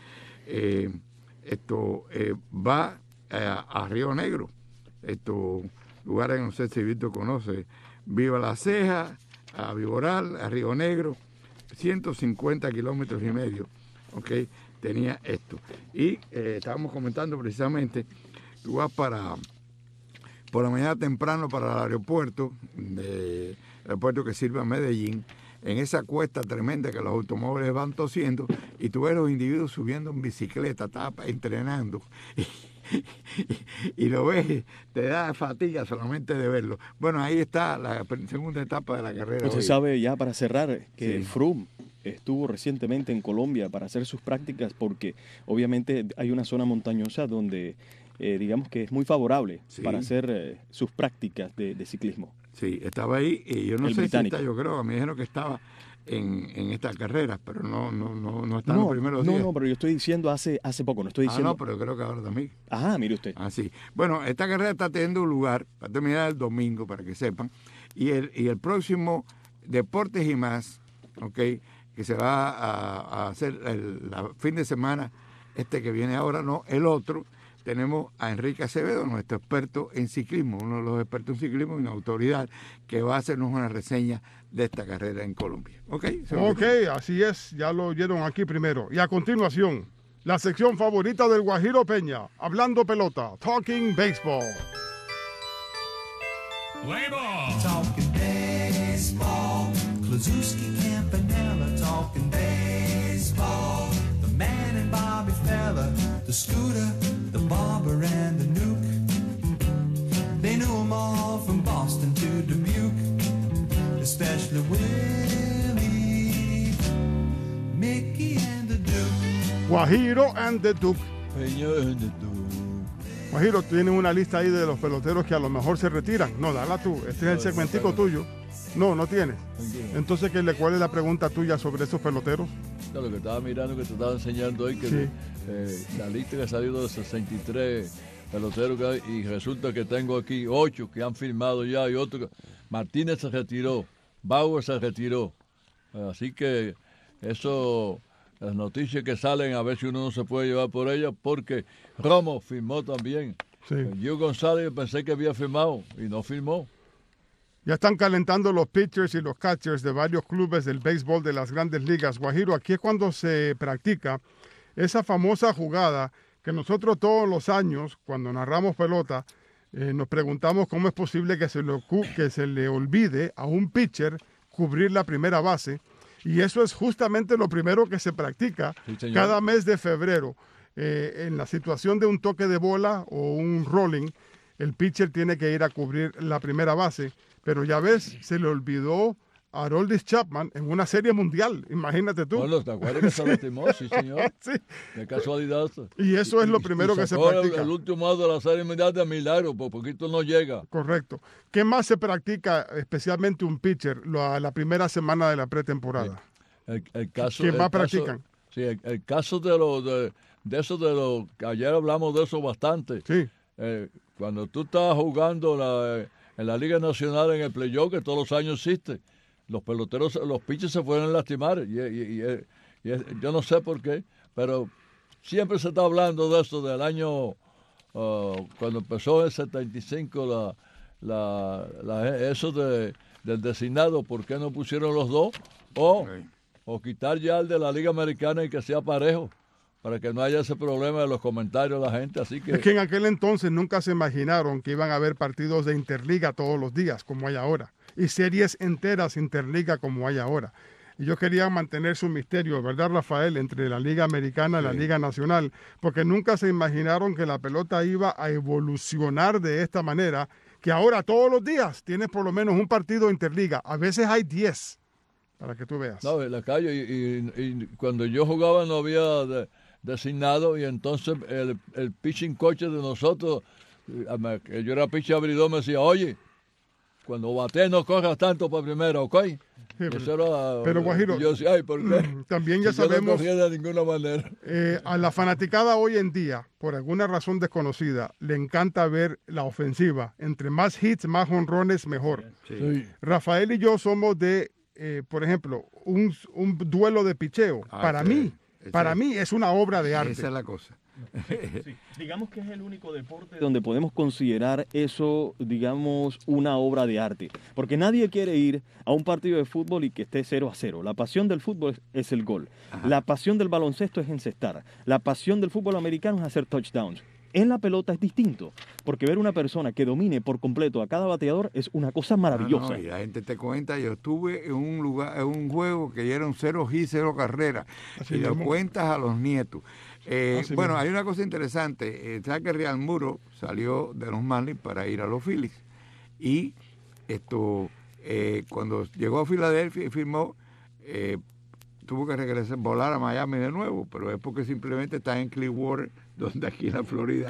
va a Río Negro, lugares que no sé si Víctor conoce, Viva la Ceja, a Viboral, a Río Negro, 150 kilómetros y medio, ¿ok? Tenía esto. Y estábamos comentando precisamente, tú vas por la mañana temprano para el aeropuerto que sirve a Medellín, en esa cuesta tremenda que los automóviles van tosiendo, y tú ves los individuos subiendo en bicicleta, entrenando, y lo ves, te da fatiga solamente de verlo. Bueno, ahí está la segunda etapa de la carrera. Usted sabe, ya para cerrar, que Froome estuvo recientemente en Colombia para hacer sus prácticas, porque obviamente hay una zona montañosa donde digamos que es muy favorable para hacer sus prácticas de ciclismo. Sí, estaba ahí, y yo no sé si está, yo creo, a mí me dijeron que estaba en estas carreras, pero no están los primeros días. No, pero yo estoy diciendo hace poco, no estoy diciendo... no, pero creo que ahora también. Ajá, mire usted. Así. Bueno, esta carrera está teniendo lugar, va a terminar el domingo, para que sepan, y el próximo Deportes y Más, ¿ok?, que se va a hacer el fin de semana, que viene ahora, no, el otro, tenemos a Enrique Acevedo, nuestro experto en ciclismo, uno de los expertos en ciclismo y una autoridad que va a hacernos una reseña de esta carrera en Colombia. ¿Ok? Así es, ya lo oyeron aquí primero. Y a continuación, la sección favorita del Guajiro Peña, Hablando Pelota, Talking Baseball. Play ball. Talking baseball. Klazuski, Campanella, talking baseball. The man and Bobby Fella, the Scooter, the Barber and the Nuke. They knew them all from Boston to Dubuque, especially Willie, Mickey and the Duke. Guajiro and the Duke. Peña and the Duke. Guajiro, tienes una lista ahí de los peloteros que a lo mejor se retiran. No, dala tú. Este es el segmentico tuyo. No tienes. Entonces, ¿cuál es la pregunta tuya sobre esos peloteros? No, lo que estaba mirando, que te estaba enseñando hoy, que sí. La lista que ha salido de 63 peloteros que hay, y resulta que tengo aquí 8 que han firmado ya y otro. Martínez se retiró, Bauer se retiró. Así que eso, las noticias que salen, a ver si uno no se puede llevar por ellas, porque Romo firmó también. Sí. Gio González pensé que había firmado y no firmó. Ya están calentando los pitchers y los catchers de varios clubes del béisbol de las grandes ligas. Guajiro, aquí es cuando se practica esa famosa jugada que nosotros todos los años, cuando narramos pelota, nos preguntamos cómo es posible que se le olvide a un pitcher cubrir la primera base. Y eso es justamente lo primero que se practica cada mes de febrero. En la situación de un toque de bola o un rolling, el pitcher tiene que ir a cubrir la primera base. Pero ya ves, se le olvidó a Aroldis Chapman en una serie mundial. Imagínate tú. Bueno, ¿te acuerdas que se lastimó? Sí, señor. Sí. Qué casualidad. Y eso es lo primero que se practica. El último out de la serie mundial de milagro, por poquito no llega. Correcto. ¿Qué más se practica, especialmente un pitcher, la primera semana de la pretemporada? El caso, ¿Qué más practican? Sí, el caso de eso que ayer hablamos de eso bastante. Sí. Cuando tú estabas jugando en la Liga Nacional en el playoff, que todos los años existe, los peloteros, los pitchers se pueden lastimar. Y yo no sé por qué, pero siempre se está hablando de eso, del año, cuando empezó el 75, eso del designado, ¿por qué no pusieron los dos? O quitar ya el de la Liga Americana y que sea parejo, para que no haya ese problema de los comentarios de la gente. Así que... Es que en aquel entonces nunca se imaginaron que iban a haber partidos de interliga todos los días, como hay ahora, y series enteras interliga como hay ahora. Ellos querían mantener su misterio, ¿verdad, Rafael?, entre la Liga Americana y la Liga Nacional, porque nunca se imaginaron que la pelota iba a evolucionar de esta manera, que ahora todos los días tienes por lo menos un partido interliga. A veces hay 10, para que tú veas. No, en la calle, y cuando yo jugaba no había... designado, y entonces el pitching coach de nosotros, yo era pitcher abridor, me decía, oye, cuando batees no corras tanto para primero, ¿ok? Sí, pero Guajiro, yo decía, ay, ¿por qué? También ya sabemos, no corría de ninguna manera. A la fanaticada hoy en día, por alguna razón desconocida, le encanta ver la ofensiva. Entre más hits, más jonrones, mejor. Sí. Rafael y yo somos de, por ejemplo, un duelo de picheo. Para mí es una obra de arte. Esa es la cosa. Sí. Digamos que es el único deporte donde podemos considerar eso, digamos, una obra de arte. Porque nadie quiere ir a un partido de fútbol y que esté 0-0. La pasión del fútbol es el gol. Ajá. La pasión del baloncesto es encestar. La pasión del fútbol americano es hacer touchdowns. En la pelota es distinto, porque ver una persona que domine por completo a cada bateador es una cosa maravillosa. Y la gente te cuenta, yo estuve en un juego que eran 0 hits, 0 carreras, y lo cuentas a los nietos. Bueno, hay una cosa interesante, sabes que Real Muro salió de los Marlins para ir a los Phillies, y cuando llegó a Filadelfia y firmó, tuvo que regresar, volar a Miami de nuevo, pero es porque simplemente está en Clearwater, donde aquí en la Florida,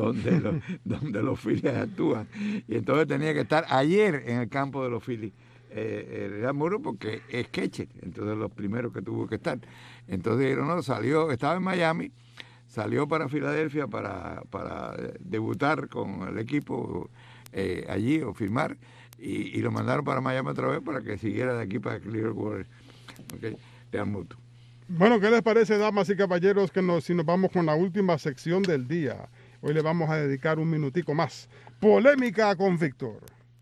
donde los Phillies actúan. Y entonces tenía que estar ayer en el campo de los Phillies Real Muro porque es catcher, entonces los primeros que tuvo que estar. Entonces no, salió, estaba en Miami, salió para Filadelfia para debutar con el equipo allí o firmar y lo mandaron para Miami otra vez para que siguiera de aquí para Clearwater. Okay, Real Muto. Bueno, ¿qué les parece, damas y caballeros, que si nos vamos con la última sección del día? Hoy le vamos a dedicar un minutico más. Polémica con Víctor.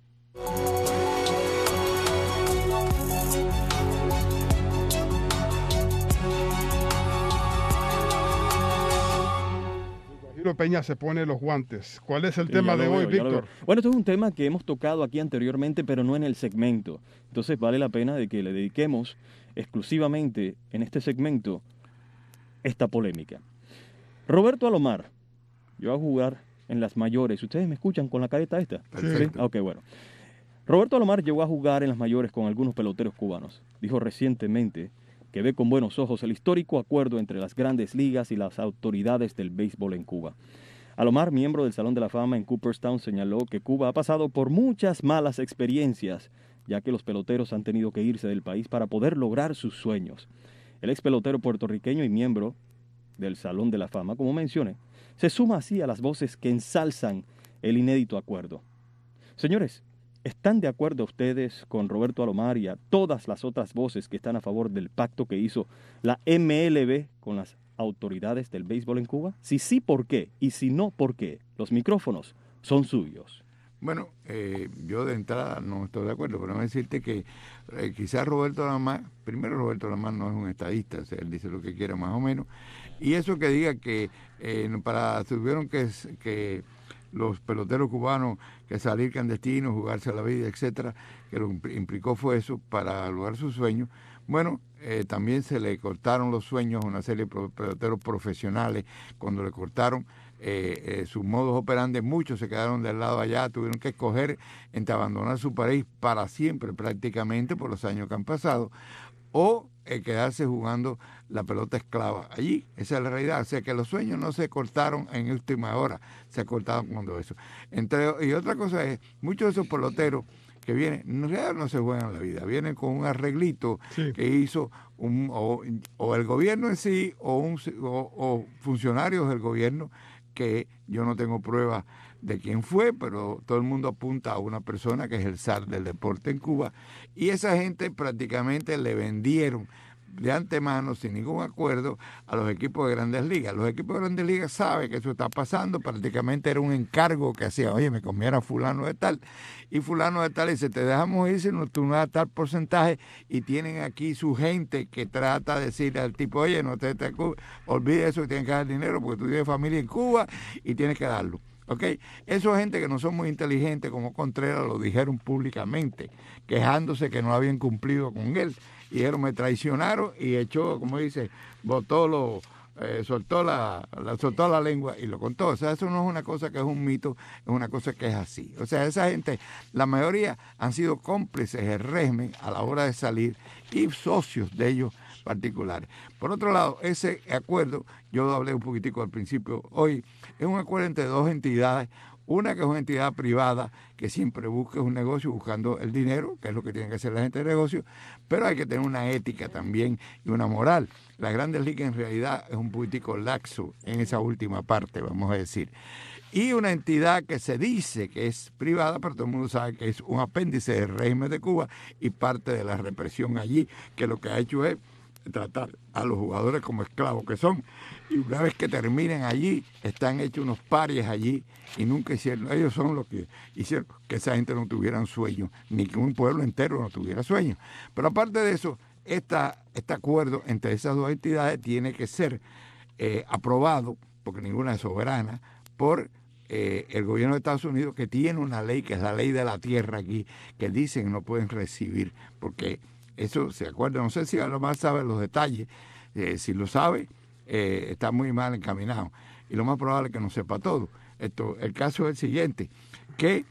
Guajiro Peña se pone los guantes. ¿Cuál es el tema de hoy, Víctor? Bueno, esto es un tema que hemos tocado aquí anteriormente, pero no en el segmento. Entonces vale la pena de que le dediquemos exclusivamente en este segmento esta polémica. Roberto Alomar, yo voy a jugar en las mayores. ¿Ustedes me escuchan con la careta esta? Sí. Ok, bueno. Roberto Alomar llegó a jugar en las mayores con algunos peloteros cubanos. Dijo recientemente que ve con buenos ojos el histórico acuerdo entre las grandes ligas y las autoridades del béisbol en Cuba. Alomar, miembro del Salón de la Fama en Cooperstown, señaló que Cuba ha pasado por muchas malas experiencias, ya que los peloteros han tenido que irse del país para poder lograr sus sueños. El ex pelotero puertorriqueño y miembro del Salón de la Fama, como mencioné, se suma así a las voces que ensalzan el inédito acuerdo. Señores, ¿están de acuerdo ustedes con Roberto Alomar y a todas las otras voces que están a favor del pacto que hizo la MLB con las autoridades del béisbol en Cuba? Si sí, ¿por qué? Y si no, ¿por qué? Los micrófonos son suyos. Bueno, yo de entrada no estoy de acuerdo, pero voy a decirte que quizás Roberto Alomar, primero Roberto Alomar no es un estadista, o sea, él dice lo que quiera más o menos, y eso que diga que tuvieron que los peloteros cubanos que salir clandestinos, jugarse la vida, etcétera, que lo implicó fue eso para lograr sus sueños. Bueno, también se le cortaron los sueños a una serie de peloteros profesionales. Cuando le cortaron sus modos operandi, muchos se quedaron del lado allá, tuvieron que escoger entre abandonar su país para siempre prácticamente por los años que han pasado, o quedarse jugando la pelota esclava allí. Esa es la realidad. O sea que los sueños no se cortaron en última hora, se cortaron cuando eso. Y otra cosa es, muchos de esos peloteros que vienen, en realidad no se juegan la vida, vienen con un arreglito que hizo o el gobierno en sí o funcionarios del gobierno, que yo no tengo pruebas de quién fue, pero todo el mundo apunta a una persona que es el zar del deporte en Cuba, y esa gente prácticamente le vendieron de antemano, sin ningún acuerdo, a los equipos de Grandes Ligas. Los equipos de Grandes Ligas saben que eso está pasando, prácticamente era un encargo que hacía, oye, me conviene fulano de tal, y fulano de tal dice, te dejamos ir si no, tú no das tal porcentaje, y tienen aquí su gente que trata de decirle al tipo, oye, no te olvides eso, que tienes que dar dinero porque tú tienes familia en Cuba y tienes que darlo. ¿Ok? Eso es gente que no son muy inteligentes, como Contreras lo dijeron públicamente, quejándose que no habían cumplido con él. Y dijeron, me traicionaron, y echó, como dice, soltó la lengua y lo contó. O sea, eso no es una cosa que es un mito, es una cosa que es así. O sea, esa gente, la mayoría han sido cómplices del régimen a la hora de salir y socios de ellos particulares. Por otro lado, ese acuerdo, yo hablé un poquitico al principio hoy, es un acuerdo entre dos entidades. Una que es una entidad privada que siempre busca un negocio buscando el dinero, que es lo que tiene que hacer la gente de negocio, pero hay que tener una ética también y una moral. Las Grandes Ligas en realidad es un poquitico laxo en esa última parte, vamos a decir. Y una entidad que se dice que es privada, pero todo el mundo sabe que es un apéndice del régimen de Cuba y parte de la represión allí, que lo que ha hecho es tratar a los jugadores como esclavos que son, y una vez que terminen allí, están hechos unos parias allí, y nunca hicieron, ellos son los que hicieron que esa gente no tuviera sueño, ni que un pueblo entero no tuviera sueño. Pero aparte de eso, este acuerdo entre esas dos entidades tiene que ser aprobado, porque ninguna es soberana, por el gobierno de Estados Unidos, que tiene una ley, que es la ley de la tierra aquí, que dicen que no pueden recibir, porque eso se acuerda, no sé si Alomar sabe los detalles, si lo sabe, está muy mal encaminado, y lo más probable es que no sepa todo. El caso es el siguiente, que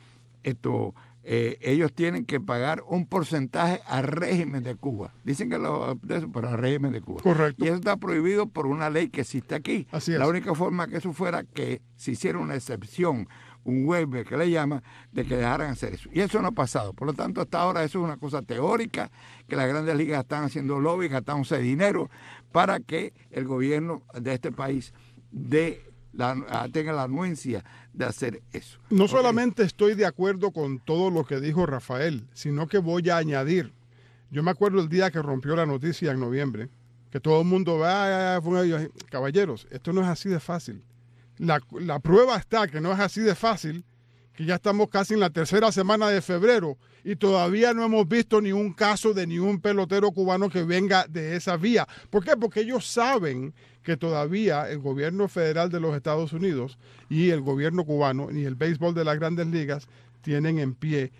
ellos tienen que pagar un porcentaje al régimen de Cuba. Dicen que para el régimen de Cuba. Correcto. Y eso está prohibido por una ley que existe aquí. Así es. La única forma que eso fuera que se hiciera una excepción, un waiver que le llama, de que dejaran hacer eso. Y eso no ha pasado. Por lo tanto, hasta ahora eso es una cosa teórica, que las grandes ligas están haciendo lobby, gastándose dinero para que el gobierno de este país tenga la anuencia de hacer eso. No solamente estoy de acuerdo con todo lo que dijo Rafael, sino que voy a añadir. Yo me acuerdo el día que rompió la noticia en noviembre, que todo el mundo va, caballeros, esto no es así de fácil. La prueba está que no es así de fácil, que ya estamos casi en la tercera semana de febrero y todavía no hemos visto ni un caso de ni un pelotero cubano que venga de esa vía. ¿Por qué? Porque ellos saben que todavía el gobierno federal de los Estados Unidos y el gobierno cubano y el béisbol de las grandes ligas tienen en pie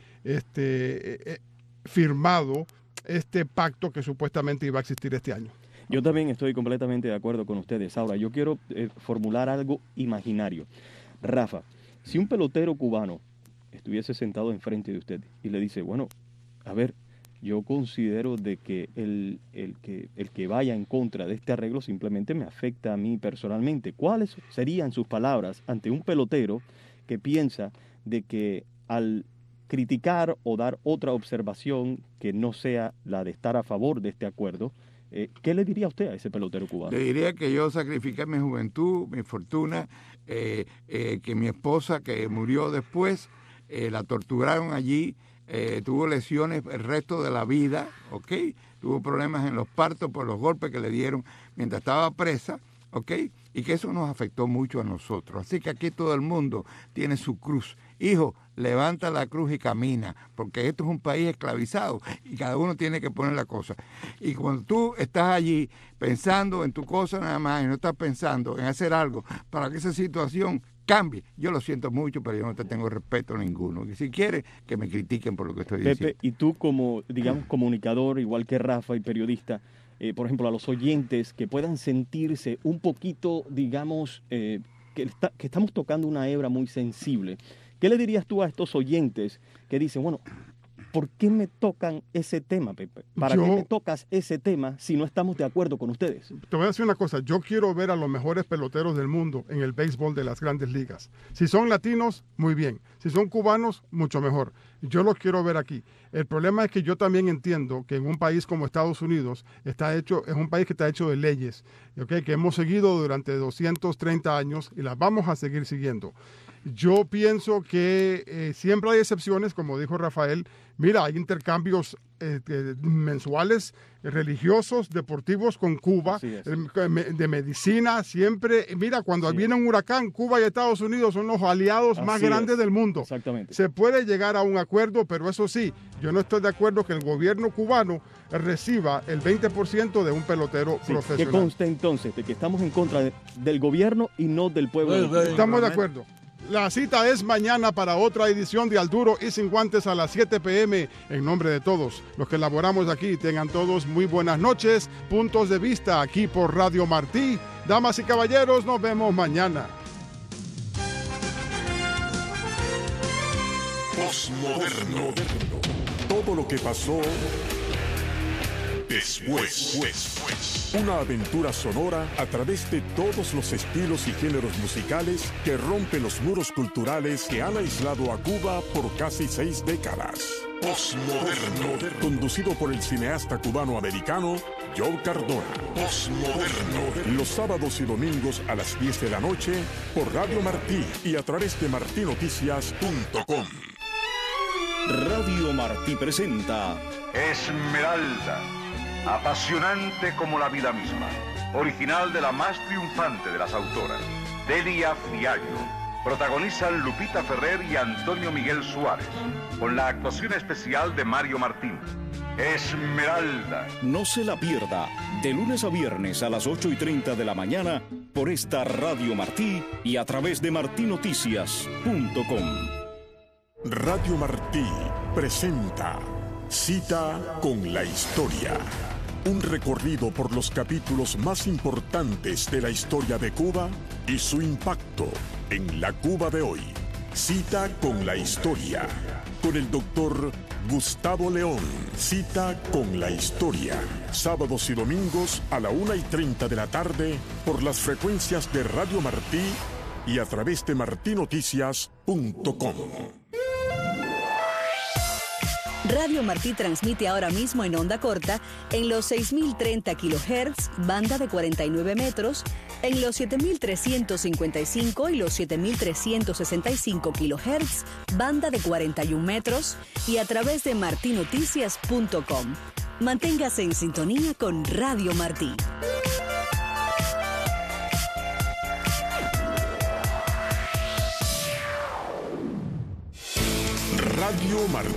firmado este pacto que supuestamente iba a existir este año. Yo también estoy completamente de acuerdo con ustedes. Ahora, yo quiero formular algo imaginario. Rafa, si un pelotero cubano estuviese sentado enfrente de usted y le dice, bueno, a ver, yo considero de que el que vaya en contra de este arreglo simplemente me afecta a mí personalmente. ¿Cuáles serían sus palabras ante un pelotero que piensa de que al criticar o dar otra observación que no sea la de estar a favor de este acuerdo, ¿qué le diría usted a ese pelotero cubano? Le diría que yo sacrifiqué mi juventud, mi fortuna, que mi esposa, que murió después, la torturaron allí, tuvo lesiones el resto de la vida, ¿ok? Tuvo problemas en los partos por los golpes que le dieron mientras estaba presa, ¿ok? Y que eso nos afectó mucho a nosotros. Así que aquí todo el mundo tiene su cruz. Hijo, levanta la cruz y camina, porque esto es un país esclavizado y cada uno tiene que poner la cosa. Y cuando tú estás allí pensando en tu cosa nada más y no estás pensando en hacer algo para que esa situación cambie, yo lo siento mucho, pero yo no te tengo respeto ninguno. Y si quieres, que me critiquen por lo que estoy diciendo. Pepe, y tú como, digamos, comunicador, igual que Rafa y periodista, por ejemplo, a los oyentes que puedan sentirse un poquito, digamos, que estamos tocando una hebra muy sensible. ¿Qué le dirías tú a estos oyentes que dicen, bueno, ¿por qué me tocan ese tema, Pepe? ¿Para qué me tocas ese tema si no estamos de acuerdo con ustedes? Te voy a decir una cosa, yo quiero ver a los mejores peloteros del mundo en el béisbol de las grandes ligas. Si son latinos, muy bien. Si son cubanos, mucho mejor. Yo los quiero ver aquí. El problema es que yo también entiendo que en un país como Estados Unidos es un país que está hecho de leyes, ¿okay? Que hemos seguido durante 230 años y las vamos a seguir siguiendo. Yo pienso que siempre hay excepciones, como dijo Rafael. Mira, hay intercambios mensuales, religiosos, deportivos con Cuba, de medicina, siempre. Mira, cuando viene un huracán, Cuba y Estados Unidos son los aliados más grandes del mundo. Exactamente. Se puede llegar a un acuerdo, pero eso sí, yo no estoy de acuerdo que el gobierno cubano reciba el 20% de un pelotero profesional. Que conste entonces de que estamos en contra del gobierno y no del pueblo. Estamos de acuerdo. La cita es mañana para otra edición de Al Duro y Sin Guantes a las 7 p.m. En nombre de todos los que elaboramos aquí, tengan todos muy buenas noches. Puntos de vista aquí por Radio Martí. Damas y caballeros, nos vemos mañana. Postmoderno. Todo lo que pasó después. Una aventura sonora a través de todos los estilos y géneros musicales que rompen los muros culturales que han aislado a Cuba por casi 6 décadas. Postmoderno. Conducido por el cineasta cubano-americano Joe Cardona. Postmoderno. Los sábados y domingos a las 10 de la noche por Radio Martí y a través de martinoticias.com. Radio Martí presenta Esmeralda. Apasionante como la vida misma, original de la más triunfante de las autoras, Delia Fiallo. Protagonizan Lupita Ferrer y Antonio Miguel Suárez, con la actuación especial de Mario Martín. Esmeralda. No se la pierda, de lunes a viernes a las 8:30 de la mañana por esta Radio Martí y a través de martinoticias.com. Radio Martí presenta Cita con la Historia. Un recorrido por los capítulos más importantes de la historia de Cuba y su impacto en la Cuba de hoy. Cita con la Historia. Con el doctor Gustavo León. Cita con la Historia. Sábados y domingos a la 1:30 de la tarde por las frecuencias de Radio Martí y a través de martinoticias.com. Radio Martí transmite ahora mismo en onda corta en los 6.030 kHz, banda de 49 metros, en los 7.355 y los 7.365 kHz, banda de 41 metros, y a través de martinoticias.com. Manténgase en sintonía con Radio Martí. Radio Martí.